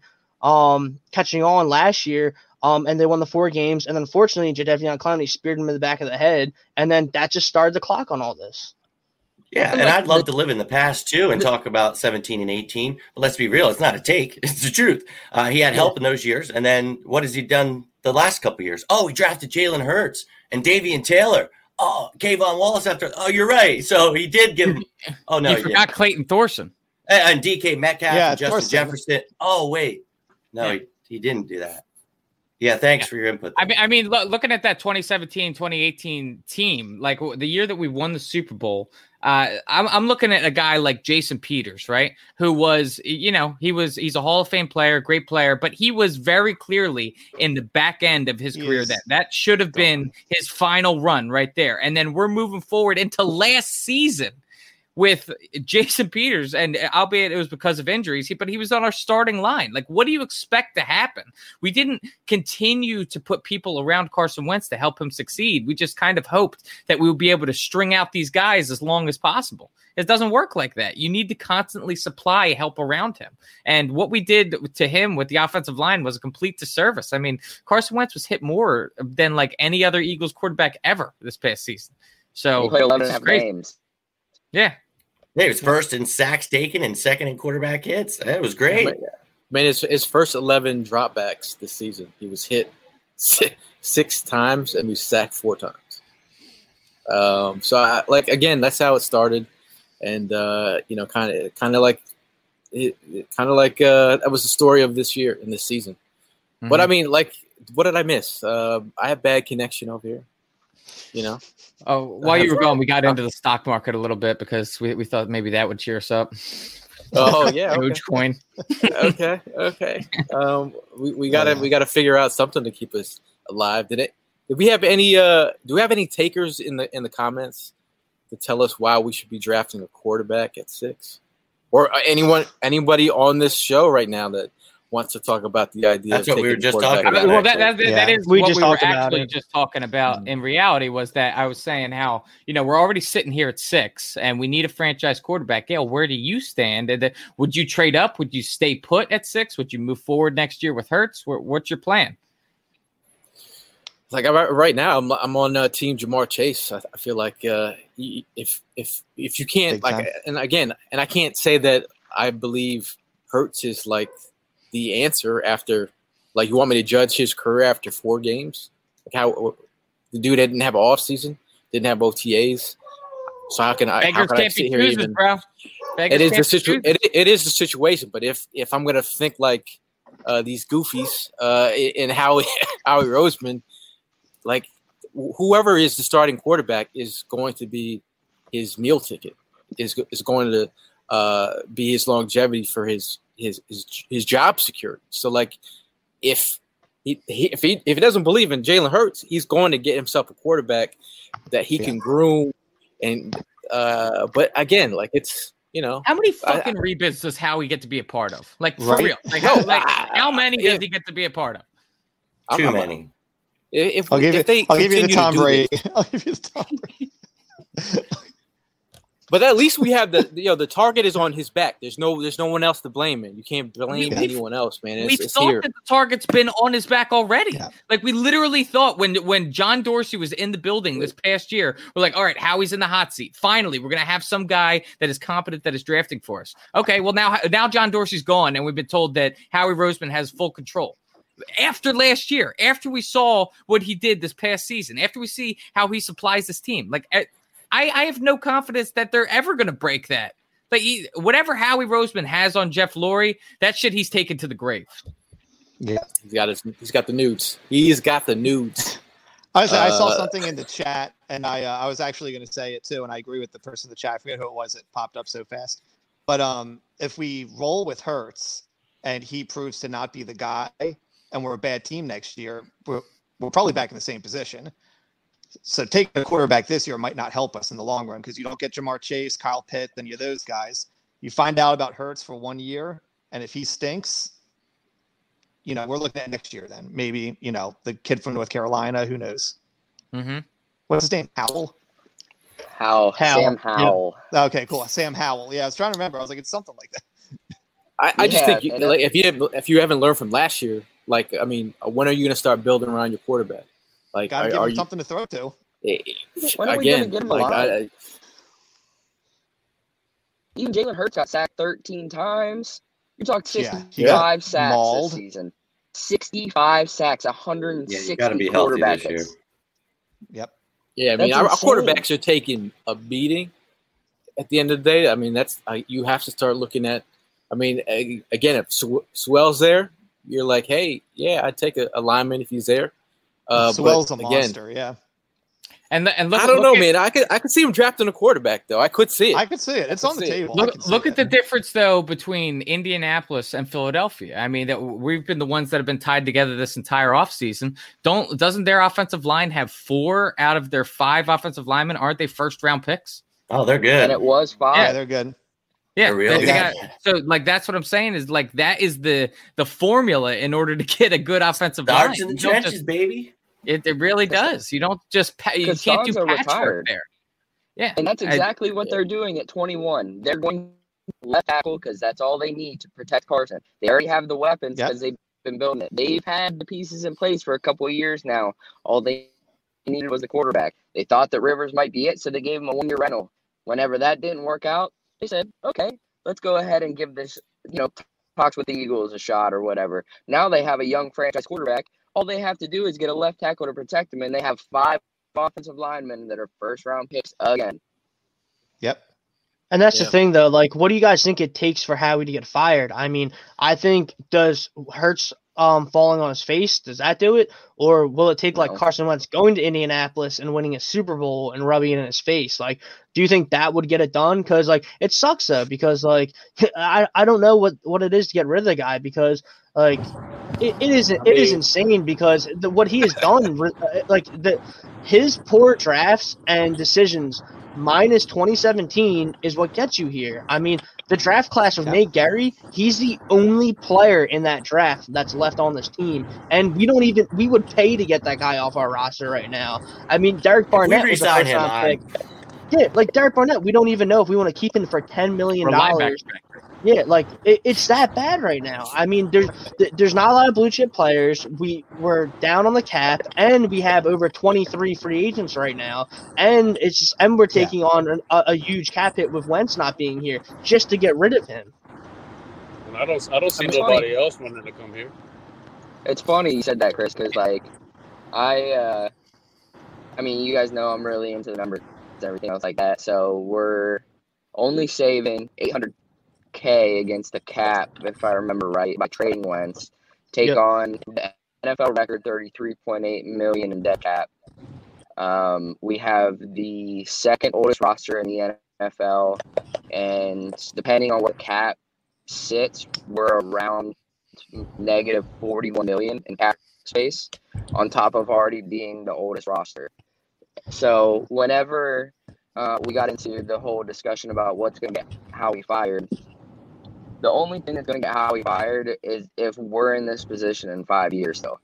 um catching on last year. Um and they won the four games. And unfortunately, Jadeveon Clowney speared him in the back of the head, and then that just started the clock on all this. Yeah, and I'd love to live in the past too and talk about seventeen and eighteen. But let's be real, it's not a take; it's the truth. Uh, he had help in those years, and then what has he done the last couple of years? Oh, he drafted Jalen Hurts and Davian Taylor. Oh, Kayvon Wallace after. Oh, you're right. So he did give him. Oh no, you he forgot didn't. Clayton Thorson And, and D K Metcalf Yeah, and Justin Thorson. Jefferson. Oh wait, no, he, he didn't do that. Yeah, thanks for your input. I mean, I mean, lo- looking at that twenty seventeen, twenty eighteen team, like w- the year that we won the Super Bowl, uh, I'm, I'm looking at a guy like Jason Peters, right? Who was, you know, he was, he's a Hall of Fame player, great player, but he was very clearly in the back end of his He career is that that should have been his final run right there. And then we're moving forward into last season with Jason Peters, and albeit it was because of injuries, he, but he was on our starting line. Like, what do you expect to happen? We didn't continue to put people around Carson Wentz to help him succeed. We just kind of hoped that we would be able to string out these guys as long as possible. It doesn't work like that. You need to constantly supply help around him. And what we did to him with the offensive line was a complete disservice. I mean, Carson Wentz was hit more than like any other Eagles quarterback ever this past season. So He played eleven and a it's half great. games. Yeah. Yeah, he was first in sacks taken and second in quarterback hits. That was great. I mean, his, his first eleven dropbacks this season, he was hit six, six times and we sacked four times. Um, so, I, like, again, that's how it started. And, uh, you know, kind of kind of like it, kind of like uh, that was the story of this year and this season. Mm-hmm. But, I mean, like, what did I miss? Uh, I have bad connection over here, you know. Oh, while you were gone, we got into the stock market a little bit because we, we thought maybe that would cheer us up. Oh yeah, okay. Dogecoin. okay, okay. Um, we, we gotta we gotta figure out something to keep us alive. Did it? Did we have any? Uh, do we have any takers in the in the comments to tell us why we should be drafting a quarterback at six, or anyone anybody on this show right now that wants to talk about the idea? That's of what we were taking just quarterback talking at about. Well, that, that, Yeah. that is We what just we were talked about actually it. just talking about. Mm. In reality, was that I was saying how, you know, we're already sitting here at six and we need a franchise quarterback. Gail, where do you stand? And, uh, Would you trade up? Would you stay put at six? Would you move forward next year with Hurts? Where, what's your plan? Like I- right now, I'm I'm on uh, Team Jamar Chase. I, I feel like uh, he- if if if you can't Big like, time. and again, and I can't say that I believe Hurts is like the answer after. Like, you want me to judge his career after four games? Like how the dude didn't have an off season, didn't have O T As. So how can I? Beggars how can I can't sit be here choosers, even? bro. Beggars It is can't the be situ- choosers. it, it is the situation. But if if I'm gonna think like uh, these goofies uh, in Howie Howie Roseman, like whoever is the starting quarterback is going to be his meal ticket. Is is going to uh, be his longevity for his his his his job security. So like if he, he if he if he doesn't believe in Jalen Hurts, he's going to get himself a quarterback that he Yeah. can groom and. Uh, but again, like it's you know How many I- fucking rebids does Howie get to be a part of? Like for Right. real? Like, No, how, like I- how many I- does he get to be a part of? I'm Too not- many. If, I'll give if you. they I'll give you the continue to Tom do Brady. this- I'll give you the Tom Brady. but at least we have the you know the target is on his back. There's no there's no one else to blame, man. You can't blame We've- anyone else, man. It's, We it's thought here. that the target's been on his back already. Yeah. Like we literally thought when when John Dorsey was in the building this past year, we're like, all right, Howie's in the hot seat. Finally, we're gonna have some guy that is competent that is drafting for us. Okay, well now now John Dorsey's gone, and we've been told that Howie Roseman has full control. After last year, after we saw what he did this past season, after we see how he supplies this team, like I, I have no confidence that they're ever going to break that. Like he, whatever Howie Roseman has on Jeff Lurie, that shit he's taken to the grave. Yeah. He's got his he's got the nudes. He's got the nudes. I, was, I saw Uh, something in the chat, and I uh, I was actually going to say it too, and I agree with the person in the chat. I forget who it was that popped up so fast. But um, if we roll with Hurts and he proves to not be the guy, and we're a bad team next year, we're we're probably back in the same position. So taking a quarterback this year might not help us in the long run because you don't get Jamar Chase, Kyle Pitt, then you those guys. You find out about Hurts for one year, and if he stinks, you know, we're looking at next year then. Maybe, you know, the kid from North Carolina, who knows? Mm-hmm. What's his name? Howell? How Howell. Sam Howell. Okay, cool. Sam Howell. Yeah, I was trying to remember. I was like, it's something like that. I, I just Yeah, think you, and like, if you haven't, if you haven't learned from last year, like I mean, when are you going to start building around your quarterback? Like, Got to are, give are him you something to throw to. When are we gonna again? get him Like, alive? I, I, Even Jalen Hurts got sacked thirteen times. You're talking Yeah, sixty-five he got sacks mauled. this season. sixty-five sacks, one hundred Yeah, sixty you got to be healthy quarterback this year. hits. Yep. yeah, I mean, That's our, our insane. quarterbacks are taking a beating. At the end of the day, I mean, that's I, you have to start looking at. I mean, a- again, if Sw- Swell's there, you're like, hey, yeah, I'd take a, a lineman if he's there. Uh, Swell's but a again, monster. Yeah, And the, and look, I don't look know, at, man. I could I could see him drafting a quarterback though. I could see it. I could see it. It's I on can the see it. table. I Look, can see look it. at the difference though between Indianapolis and Philadelphia. I mean, that we've been the ones that have been tied together this entire offseason. Don't doesn't their offensive line have four out of their five offensive linemen? Aren't they first round picks? Oh, they're good. And it was Yeah, five. they're good. Yeah, They're really they- they good. got- so like that's what I'm saying is like that is the the formula in order to get a good offensive line. Starts in the You don't trenches, just- baby. it, it really does. You don't just pa- you can't do Costanza patchwork retired. there. Yeah, And that's I- exactly what they're doing at twenty-one. They're going left tackle because that's all they need to protect Carson. They already have the weapons Yep. because they've been building it. They've had the pieces in place for a couple of years now. All they needed was the quarterback. They thought that Rivers might be it, so they gave him a one-year rental. Whenever that didn't work out, they said, okay, let's go ahead and give this, you know, talks with the Eagles a shot or whatever. Now they have a young franchise quarterback. All they have to do is get a left tackle to protect him, and they have five offensive linemen that are first-round picks again. Yep. And that's Yeah. the thing, though. Like, what do you guys think it takes for Howie to get fired? I mean, I think does Hurts um falling on his face, does that do it, or will it take like No. Carson Wentz going to Indianapolis and winning a Super Bowl and rubbing it in his face? Like, do you think that would get it done? Because like it sucks though, because like I I don't know what what it is to get rid of the guy because like it, it is it is insane because the, what he has done re- uh, like the his poor drafts and decisions minus twenty seventeen is what gets you here. I mean, the draft class of Yeah. Nate Gary, he's the only player in that draft that's left on this team, and we don't even we would pay to get that guy off our roster right now. I mean, Derek Barnett was a re-sign first him, round I'm- pick. Yeah, like Derek Barnett, we don't even know if we want to keep him for ten million for dollars. linebackers. Yeah, like it, it's that bad right now. I mean, there's th- there's not a lot of blue chip players. We we're down on the cap, and we have over twenty-three free agents right now, and it's just and we're taking on an, a, a huge cap hit with Wentz not being here just to get rid of him. And I don't, I don't see I mean, nobody else wanting to come here. It's funny you said that, Chris, because like I, uh, I mean, you guys know I'm really into the numbers, everything else like that. So we're only saving eight hundred K against the cap, if I remember right, by trading Wentz. Take Yep. on the N F L record thirty-three point eight million in dead cap. Um, we have the second oldest roster in the N F L, and depending on what cap sits, we're around negative forty-one million in cap space, on top of already being the oldest roster. So whenever uh, we got into the whole discussion about what's going to get Howie fired, the only thing that's going to get Howie fired is if we're in this position in five years, though.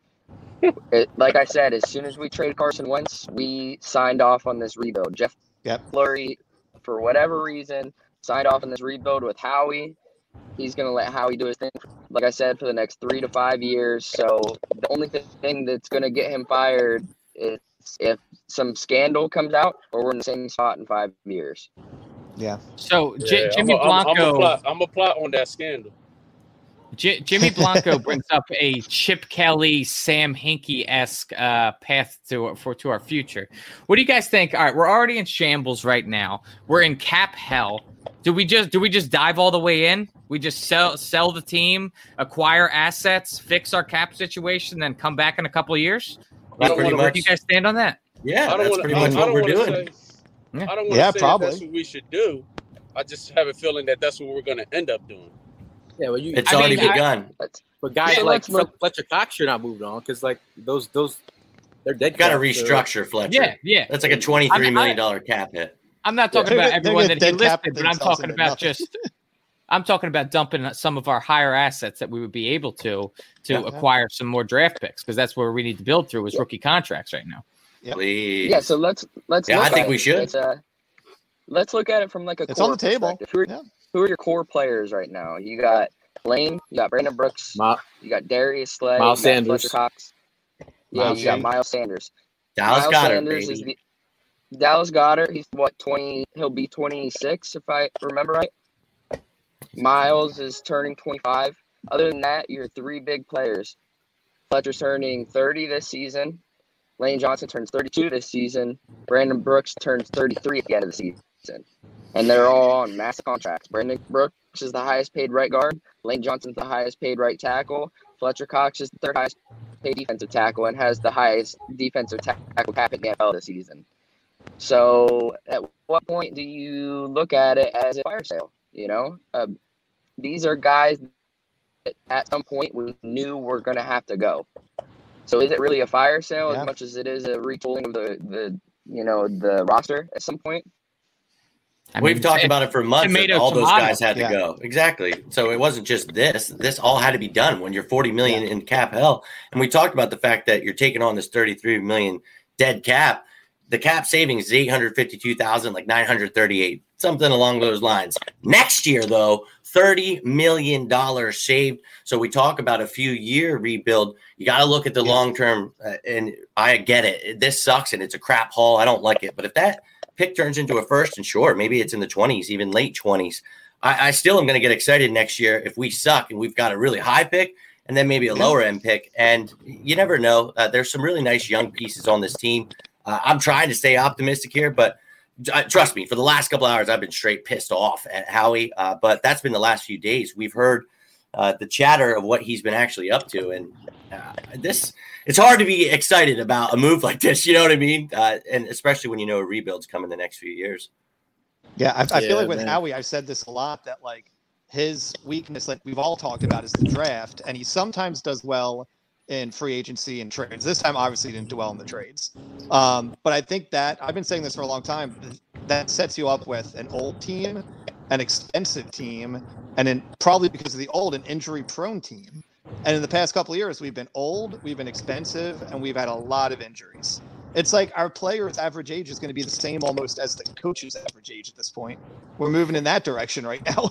It, like I said, as soon as we traded Carson Wentz, we signed off on this rebuild. Jeff Yep. Lurie, for whatever reason, signed off on this rebuild with Howie. He's going to let Howie do his thing, like I said, for the next three to five years. So the only thing that's going to get him fired is if some scandal comes out or we're in the same spot in five years. Yeah. So J- Yeah, Jimmy I'm a, Blanco. I'm, I'm, a plot, I'm a plot on that scandal. J- Jimmy Blanco brings up a Chip Kelly, Sam Hinkie-esque uh, path to for to our future. What do you guys think? All right, we're already in shambles right now. We're in cap hell. Do we just do we just dive all the way in? We just sell sell the team, acquire assets, fix our cap situation, then come back in a couple of years? That's What, pretty what much. do you guys stand on that? Yeah, I don't that's wanna, pretty I, much I what don't we're wanna doing. Say, Yeah. I don't want to Yeah, say probably. that that's what we should do. I just have a feeling that that's what we're going to end up doing. Yeah, well, you. It's I already mean, I- begun. But guys Yeah, like let's look- Fletcher Cox should not moved on because like those those they're dead. Got to cap, so- restructure Fletcher. Yeah, yeah. That's like a twenty-three million dollar cap hit. I'm not talking They're about gonna- they're everyone gonna that he dead cap listed, but I'm themselves talking into about nothing. just. I'm talking about dumping some of our higher assets that we would be able to to Yeah. acquire some more draft picks because that's where we need to build through is rookie contracts right now. Yep. Please. Yeah, so let's let's. Yeah, look I think at we it. should. It's, uh, let's look at it from like a. It's core on the table. perspective. Who are, Yeah. who are your core players right now? You got Lane, you got Brandon Brooks, Ma- you got Darius Slay, Miles you got Sanders. Fletcher Cox. Yeah, Miles you got Sanders. Miles Sanders. Dallas Miles Goddard, Sanders is baby. the Dallas Goddard. He's what twenty? He'll be twenty-six if I remember right. Miles is turning twenty-five. Other than that, your three big players. Fletcher's turning thirty this season. Lane Johnson turns thirty-two this season. Brandon Brooks turns thirty-three at the end of the season. And they're all on massive contracts. Brandon Brooks is the highest paid right guard. Lane Johnson's the highest paid right tackle. Fletcher Cox is the third highest paid defensive tackle and has the highest defensive tackle cap in the N F L this season. So at what point do you look at it as a fire sale? You know, uh, these are guys that at some point we knew were going to have to go. So is it really a fire sale Yeah. as much as it is a retooling of the, the you know, the roster at some point? I We've mean, talked it- about it for months. That tomato, all those tomato. guys had to Yeah. go. Exactly. So it wasn't just this. This all had to be done when you're forty million in cap hell. And we talked about the fact that you're taking on this thirty-three million dead cap. The cap savings is eight hundred fifty-two thousand, like nine hundred thirty-eight, something along those lines. Next year, though, thirty million dollars saved. So we talk about a few year rebuild. You got to look at the Yeah. long term. Uh, and I get it. This sucks and it's a crap haul. I don't like it. But if that pick turns into a first, and sure, maybe it's in the twenties, even late twenties, I, I still am going to get excited next year if we suck and we've got a really high pick and then maybe a lower end pick. And you never know. Uh, there's some really nice young pieces on this team. Uh, I'm trying to stay optimistic here, but uh, trust me, for the last couple hours, I've been straight pissed off at Howie. Uh, but that's been the last few days. We've heard uh, the chatter of what he's been actually up to. And uh, this, it's hard to be excited about a move like this. You know what I mean? Uh, and especially when you know a rebuild's coming the next few years. Yeah, I, I Yeah, feel like with man. Howie, I've said this a lot that like his weakness, like we've all talked about, is the draft, and he sometimes does well in free agency and trades. This time, obviously, he didn't do well in the trades. Um, but I think that I've been saying this for a long time. That sets you up with an old team, an expensive team, and then probably because of the old, an injury-prone team. And in the past couple of years, we've been old, we've been expensive, and we've had a lot of injuries. It's like our players' average age is going to be the same almost as the coach's average age at this point. We're moving in that direction right now.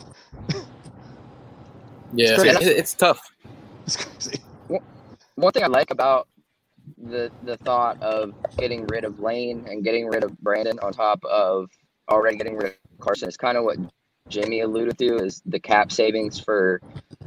Yeah, It's it's, crazy. it's tough. It's crazy. One thing I like about the the thought of getting rid of Lane and getting rid of Brandon on top of already getting rid of Carson is kind of what Jimmy alluded to, is the cap savings for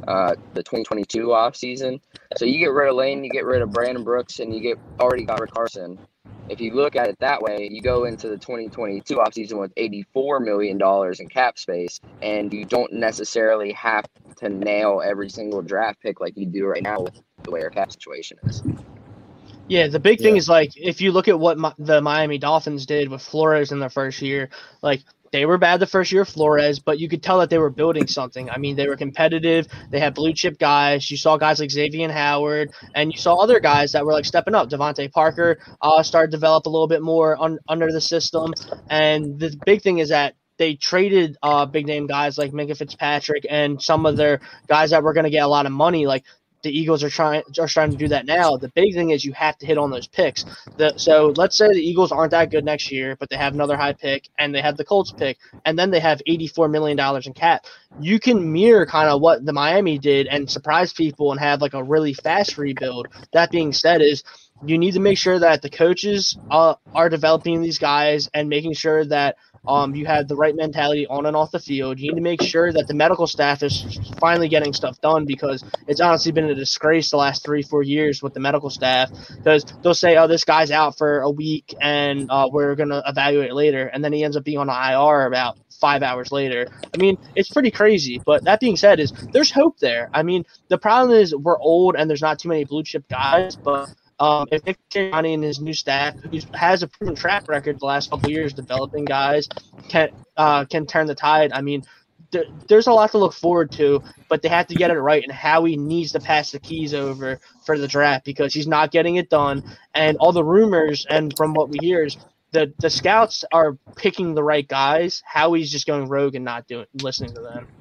uh, the twenty twenty-two offseason. So you get rid of Lane, you get rid of Brandon Brooks, and you get already got Rick Carson. If you look at it that way, you go into the twenty twenty-two offseason with eighty-four million dollars in cap space, and you don't necessarily have to nail every single draft pick like you do right now with the way our cap situation is. Yeah, the big thing Yeah. is, like, if you look at what Mi- the Miami Dolphins did with Flores in their first year, like, they were bad the first year of Flores, but you could tell that they were building something. I mean, they were competitive. They had blue chip guys. You saw guys like Xavier Howard, and you saw other guys that were like stepping up. Devontae Parker uh, started to develop a little bit more un- under the system. And the big thing is that they traded uh, big name guys like Minkah Fitzpatrick and some of their guys that were going to get a lot of money. Like, the Eagles are trying are trying to do that now. The big thing is you have to hit on those picks. The, so let's say the Eagles aren't that good next year, but they have another high pick, and they have the Colts pick, and then they have eighty-four million dollars in cap. You can mirror kind of what the Miami did and surprise people and have like a really fast rebuild. That being said, is you need to make sure that the coaches uh, are developing these guys and making sure that Um, you have the right mentality on and off the field. You need to make sure that the medical staff is finally getting stuff done, because it's honestly been a disgrace the last three, four years with the medical staff, because they'll say, oh, this guy's out for a week and uh, we're going to evaluate later. And then he ends up being on I R about five hours later. I mean, it's pretty crazy. But that being said, is there's hope there. I mean, the problem is we're old and there's not too many blue chip guys, but Um, if Nick Sirianni and his new staff, who has a proven track record the last couple of years developing guys, can uh, can turn the tide, I mean, th- there's a lot to look forward to, but they have to get it right. And Howie needs to pass the keys over for the draft, because he's not getting it done. And all the rumors, and from what we hear, is the, the scouts are picking the right guys. Howie's just going rogue and not doing listening to them.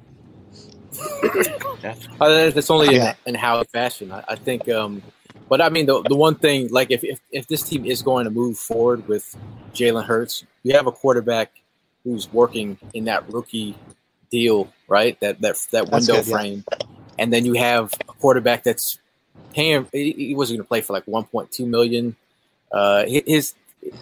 Uh, that's only Yeah. in, in Howie fashion. I, I think um, – But, I mean, the the one thing, like, if, if, if this team is going to move forward with Jalen Hurts, you have a quarterback who's working in that rookie deal, right, that that, that window good, yeah. frame. And then you have a quarterback that's paying – he wasn't going to play for, like, one point two million dollars. Uh, his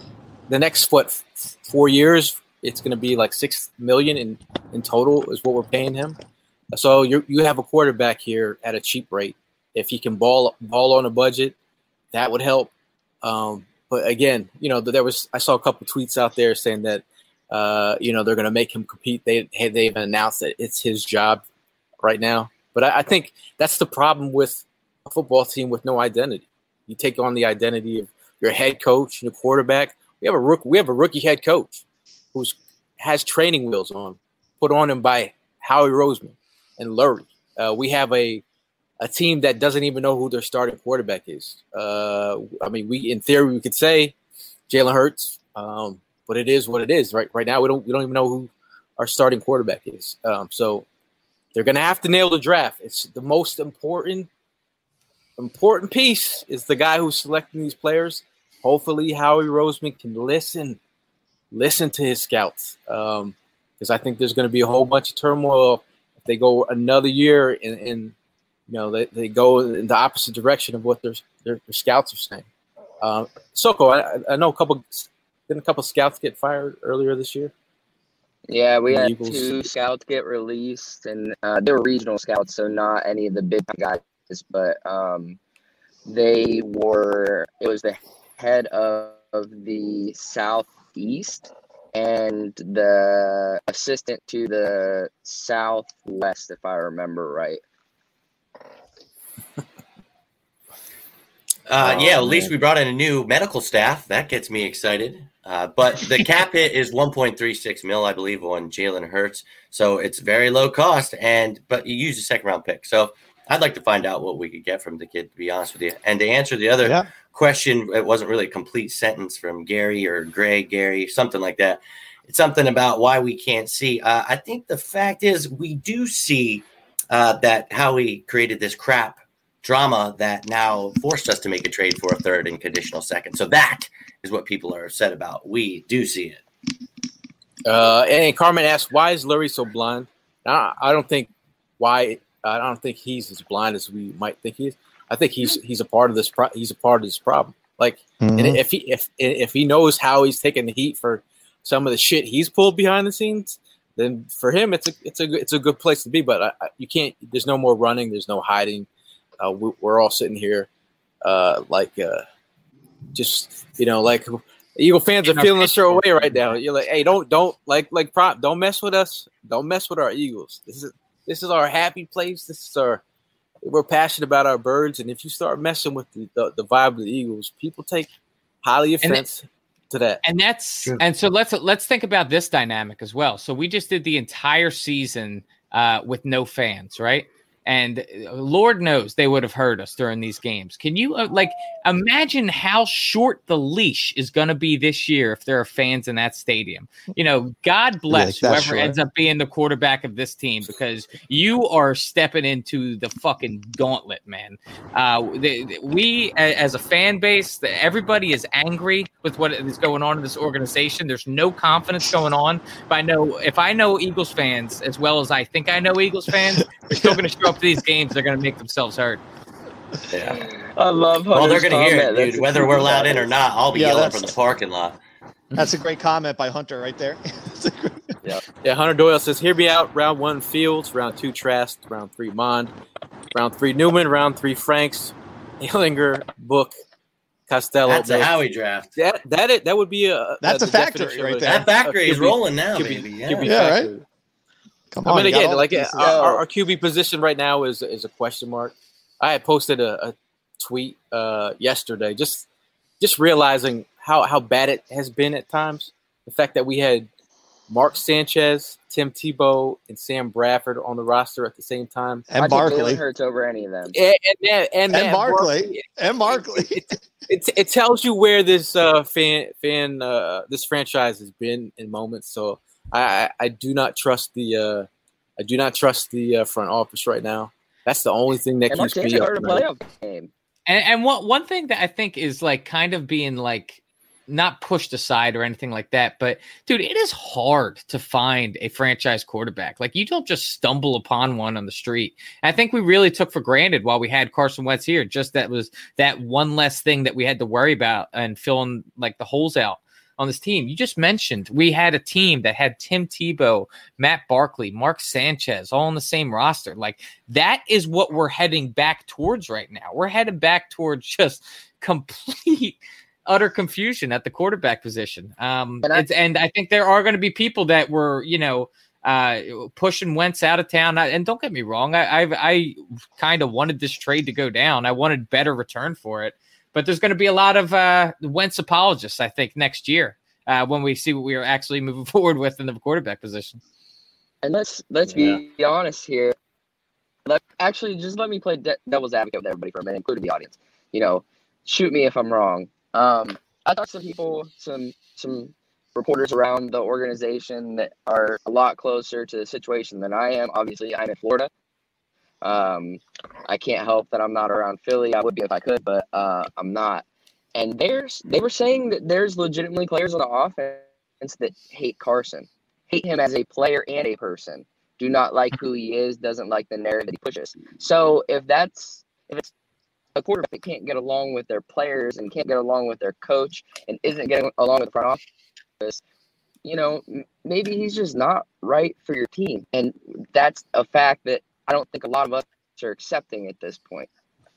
The next, what, four years, it's going to be, like, six million dollars in, in total is what we're paying him. So you you have a quarterback here at a cheap rate. If he can ball ball on a budget, that would help. Um, but again, you know, there was I saw a couple tweets out there saying that uh, you know, they're going to make him compete. They they've announced that it's his job right now. But I, I think that's the problem with a football team with no identity. You take on the identity of your head coach, your quarterback. We have a rook. We have a rookie head coach who's has training wheels on, put on him by Howie Roseman and Lurie. Uh, we have a A team that doesn't even know who their starting quarterback is. Uh, I mean, we in theory we could say Jalen Hurts, um, but it is what it is. Right, right now we don't we don't even know who our starting quarterback is. Um, so they're going to have to nail the draft. It's the most important important piece is the guy who's selecting these players. Hopefully, Howie Roseman can listen listen to his scouts, because um, I think there's going to be a whole bunch of turmoil if they go another year and. and You know, they, they go in the opposite direction of what their their, their scouts are saying. Uh, Soko, I, I know a couple didn't a couple scouts get fired earlier this year. Yeah, we The had Eagles. two scouts get released, and uh, they were regional scouts, so not any of the big guys. But um, they were. It was the head of, of the Southeast and the assistant to the Southwest, if I remember right. Uh, Oh, yeah, at man. least we brought in a new medical staff. That gets me excited. Uh, but the cap hit is one point three six mil, I believe, on Jalen Hurts. So it's very low cost, and but you use a second round pick. So I'd like to find out what we could get from the kid, to be honest with you. And to answer the other Yeah. question, it wasn't really a complete sentence from Gary or Greg, Gary, something like that. It's something about why we can't see. Uh, I think the fact is we do see uh, that Howie created this crap drama that now forced us to make a trade for a third and conditional second. So that is what people are upset about. We do see it. Uh, and Carmen asked, "Why is Lurie so blind?" I, I don't think why. I don't think he's as blind as we might think he is. I think he's he's a part of this. Pro- he's a part of this problem. Like, Mhm. and if he if if he knows how he's taking the heat for some of the shit he's pulled behind the scenes, then for him, it's a it's a good- it's a good place to be. But I, I, you can't. There's no more running. There's no hiding. Uh, we, we're all sitting here, uh, like uh, just you know, like Eagle fans are feeling a certain way right now. You're like, hey, don't don't like like prop. Don't mess with us. Don't mess with our Eagles. This is this is our happy place. This is our. We're passionate about our birds, and if you start messing with the the, the vibe of the Eagles, people take highly offense to that. And that's sure. and so let's let's think about this dynamic as well. So we just did the entire season uh, with no fans, right? And Lord knows they would have heard us during these games. Can you uh, like imagine how short the leash is going to be this year if there are fans in that stadium? You know, God bless yeah, whoever short. ends up being the quarterback of this team, because you are stepping into the fucking gauntlet, man. Uh, they, they, we, as a fan base, everybody is angry with what is going on in this organization. There's no confidence going on. But I know if I know Eagles fans as well as I think I know Eagles fans, they're still going to show up to these games. They're going to make themselves heard. Yeah, I love. Hunter's well, they're going to hear it, dude. That's Whether we're allowed in or not, I'll be Yeah, yelling that's- from the parking lot. That's a great comment by Hunter right there. Yeah, yeah. Hunter Doyle says, "Hear me out. Round one, Fields. Round two, Trask. Round three, Mond. Round three, Newman. Round three, Franks. Hillinger, Book, Costello." That's a Howie draft. That that it, that would be a That's a, a factory right there. That factory a is Q B, rolling now, Q B, baby. Yeah, Q B yeah factory. right. Come on, I mean, again, like pieces. our, our Q B position right now is is a question mark. I had posted a, a tweet uh, yesterday, just just realizing how, how bad it has been at times. The fact that we had Mark Sanchez, Tim Tebow, and Sam Bradford on the roster at the same time, and I Barkley hurts over any of them, and and, and, and, and Barkley Barkley. and Barkley. It, it, it, it tells you where this uh, fan fan uh, this franchise has been in moments. So I, I, I do not trust the uh, I do not trust the uh, front office right now. That's the only thing that and keeps Mark me Sanchez up. started a playoff game. And, and one one thing that I think is like kind of being like not pushed aside or anything like that, but dude, it is hard to find a franchise quarterback. Like you don't just stumble upon one on the street. And I think we really took for granted while we had Carson Wentz here. Just that was that one less thing that we had to worry about and filling like the holes out on this team. You just mentioned we had a team that had Tim Tebow, Matt Barkley, Mark Sanchez, all on the same roster. Like that is what we're heading back towards right now. We're headed back towards just complete utter confusion at the quarterback position. Um, and I, it's, and I think there are going to be people that were, you know, uh, pushing Wentz out of town. I, and don't get me wrong. I, I, I kind of wanted this trade to go down. I wanted better return for it. But there's going to be a lot of uh, Wentz apologists, I think, next year uh, when we see what we are actually moving forward with in the quarterback position. And let's let's yeah. be honest here. Let, actually, just let me play de- devil's advocate with everybody for a minute, including the audience. You know, shoot me if I'm wrong. Um, I thought some people, some some reporters around the organization that are a lot closer to the situation than I am. Obviously, I'm in Florida. Um, I can't help that I'm not around Philly. I would be if I could, but uh, I'm not. And there's they were saying that there's legitimately players on the offense that hate Carson, hate him as a player and a person, do not like who he is, doesn't like the narrative that he pushes. So if that's if it's a quarterback that can't get along with their players and can't get along with their coach and isn't getting along with the front office, you know, maybe he's just not right for your team. And that's a fact that I don't think a lot of us are accepting at this point.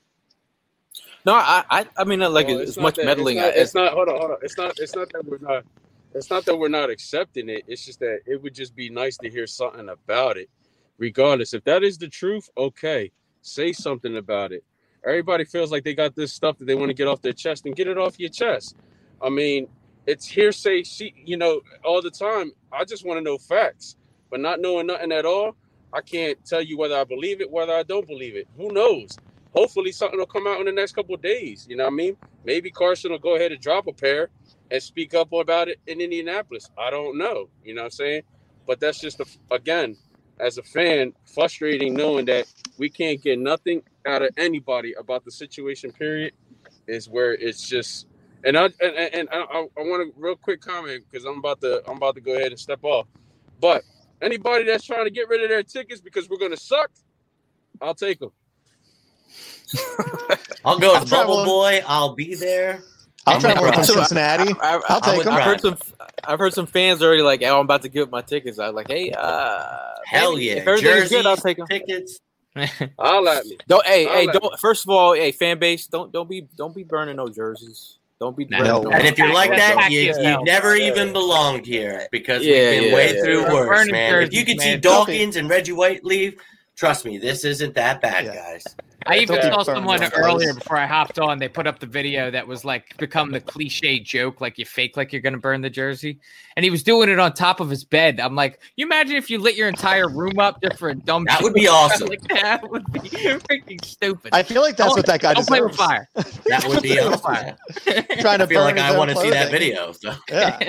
No, I, I, I mean, like well, as much that, meddling. It's not, as, it's not. Hold on, hold on. It's not. It's not that we're not. It's not that we're not accepting it. It's just that it would just be nice to hear something about it, regardless. If that is the truth, okay, say something about it. Everybody feels like they got this stuff that they want to get off their chest, and get it off your chest. I mean, it's hearsay. She, you know, all the time. I just want to know facts, but not knowing nothing at all. I can't tell you whether I believe it, whether I don't believe it. Who knows? Hopefully something will come out in the next couple of days. You know what I mean? Maybe Carson will go ahead and drop a pair and speak up about it in Indianapolis. I don't know. You know what I'm saying? But that's just, a, again, as a fan, frustrating knowing that we can't get nothing out of anybody about the situation, period, is where it's just – and I and, and I, I want a real quick comment because I'm about to I'm about to go ahead and step off. But – anybody that's trying to get rid of their tickets because we're going to suck, I'll take them. I'll go as Bubble Boy. I'll be there. I'll try one from So, Cincinnati. I, I, I'll take I've, them. I've heard some. I've heard some fans already like, "Oh, I'm about to give my tickets." I'm like, "Hey, uh, Hell maybe yeah. if everything's Jerseys, good, I'll take them." tickets. I'll at me. Don't, hey, I'll hey, let- don't. First of all, hey, fan base, don't, don't be, don't be burning no jerseys. Don't be. No. burning No. And if you're like That's that, tacky you, as you hell. never even belonged here because Yeah, we've been yeah, way yeah. through We're worse, burning man. If you jerseys, could see man. Dawkins and Reggie White leave, trust me, this isn't that bad, Yeah. guys. I even Don't be saw burning someone those earlier clothes. before I hopped on. They put up the video that was like become the cliche joke, like you fake like you're going to burn the jersey. And he was doing it on top of his bed. I'm like, you imagine if you lit your entire room up just for a dumb That joke? would be awesome. Like, that would be freaking stupid. I feel like that's Don't- what that guy Don't play with deserves. fire. That would be awesome. Fire. Trying to I feel burn like his I own want to see that clothing. video. So. Yeah.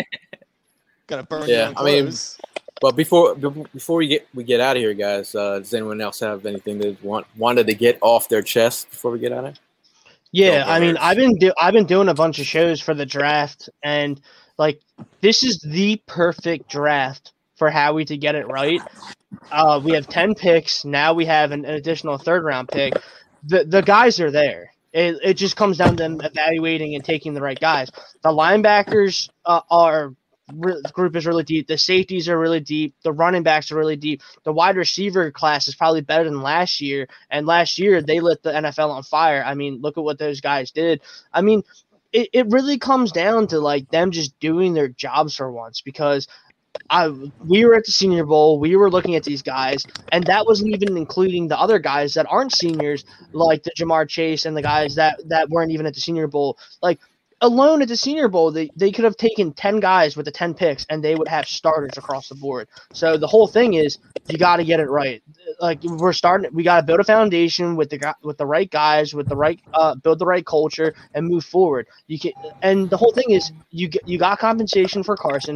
Gotta burn Yeah, your own I mean, clothes. But before, be- before we get, we get out of here, guys. Uh, does anyone else have anything they want wanted to get off their chest before we get out of here? Yeah, Go I mean, Birds. I've been do- I've been doing a bunch of shows for the draft, and like this is the perfect draft for Howie to get it right. Uh, we have ten picks now. We have an, an additional third round pick. The the guys are there. It it just comes down to them evaluating and taking the right guys. The linebackers uh, are. The group is really deep. The safeties are really deep. The running backs are really deep. The wide receiver class is probably better than last year. And last year they lit the N F L on fire. I mean, look at what those guys did. I mean, it, it really comes down to like them just doing their jobs for once because I we were at the Senior Bowl. We were looking at these guys, and that wasn't even including the other guys that aren't seniors, like the Jamar Chase and the guys that, that weren't even at the Senior Bowl. Like, alone at the Senior Bowl, they, they could have taken ten guys with the ten picks, and they would have starters across the board. So the whole thing is you got to get it right. Like we're starting, we got to build a foundation with the gu- with the right guys, with the right uh, build the right culture, and move forward. You can, and the whole thing is you get, you got compensation for Carson.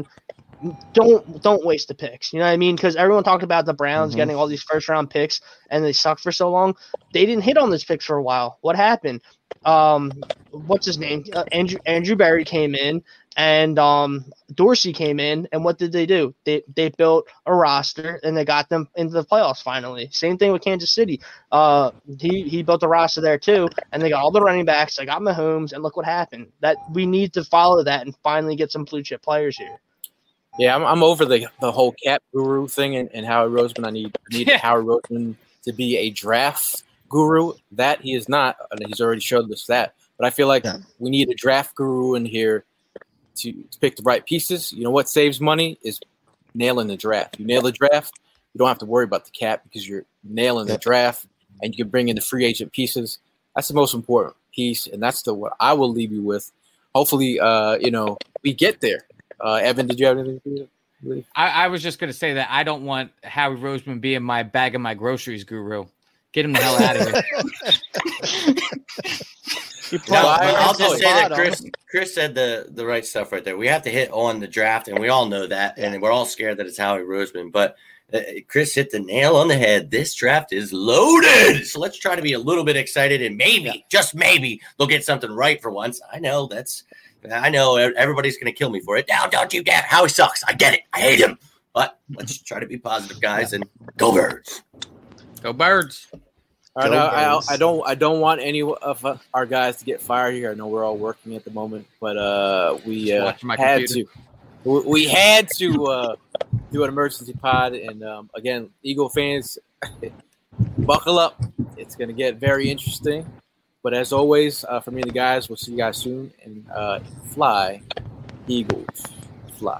Don't don't waste the picks. You know what I mean? Because everyone talked about the Browns Mhm. getting all these first round picks, and they sucked for so long. They didn't hit on those picks for a while. What happened? Um, what's his name? Uh, Andrew Andrew Berry came in, and um, Dorsey came in, and what did they do? They they built a roster, and they got them into the playoffs finally. Same thing with Kansas City. Uh, he he built a roster there too, and they got all the running backs. They got Mahomes, and look what happened. That we need to follow that and finally get some blue chip players here. Yeah, I'm, I'm over the the whole cap guru thing and, and Howie Roseman. I need I need Yeah. Howie Roseman to be a draft guru. That he is not, and he's already showed us that. But I feel like Yeah. we need a draft guru in here to, to pick the right pieces. You know what saves money is nailing the draft. You nail the draft, you don't have to worry about the cap because you're nailing Yeah. the draft, and you can bring in the free agent pieces. That's the most important piece, and that's the what I will leave you with. Hopefully, uh, you know, we get there. Uh, Evan, did you have anything to leave? I, I was just going to say that I don't want Howie Roseman being my bag of my groceries guru. Get him the hell out of here. No, Well, I- I'll I- just say that Bottom. Chris Chris said the, the right stuff right there. We have to hit on the draft, and we all know that, and we're all scared that it's Howie Roseman. But uh, Chris hit the nail on the head. This draft is loaded. So let's try to be a little bit excited, and maybe, just maybe, they'll get something right for once. I know that's, I know everybody's going to kill me for it. Now, don't you dare. Howie sucks. I get it. I hate him. But let's try to be positive, guys, and go Birds. Go Birds. All right, Go I, Birds. I, I don't I don't want any of uh, our guys to get fired here. I know we're all working at the moment, but uh, we Just uh, watching my had computer. to we, we had to uh, do an emergency pod. And um, again, Eagle fans, buckle up. It's going to get very interesting. But as always, uh, for me and the guys, we'll see you guys soon. And uh, fly, Eagles, fly.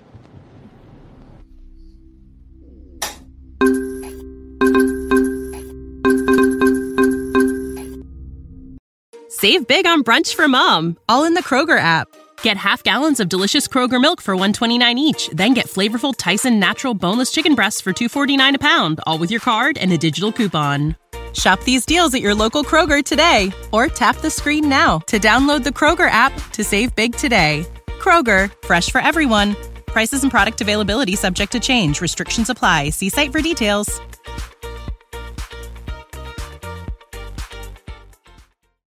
Save big on brunch for mom, all in the Kroger app. Get half gallons of delicious Kroger milk for one dollar and twenty-nine cents each. Then get flavorful Tyson natural boneless chicken breasts for two dollars and forty-nine cents a pound, all with your card and a digital coupon. Shop these deals at your local Kroger today, or tap the screen now to download the Kroger app to save big today. Kroger, fresh for everyone. Prices and product availability subject to change. Restrictions apply. See site for details.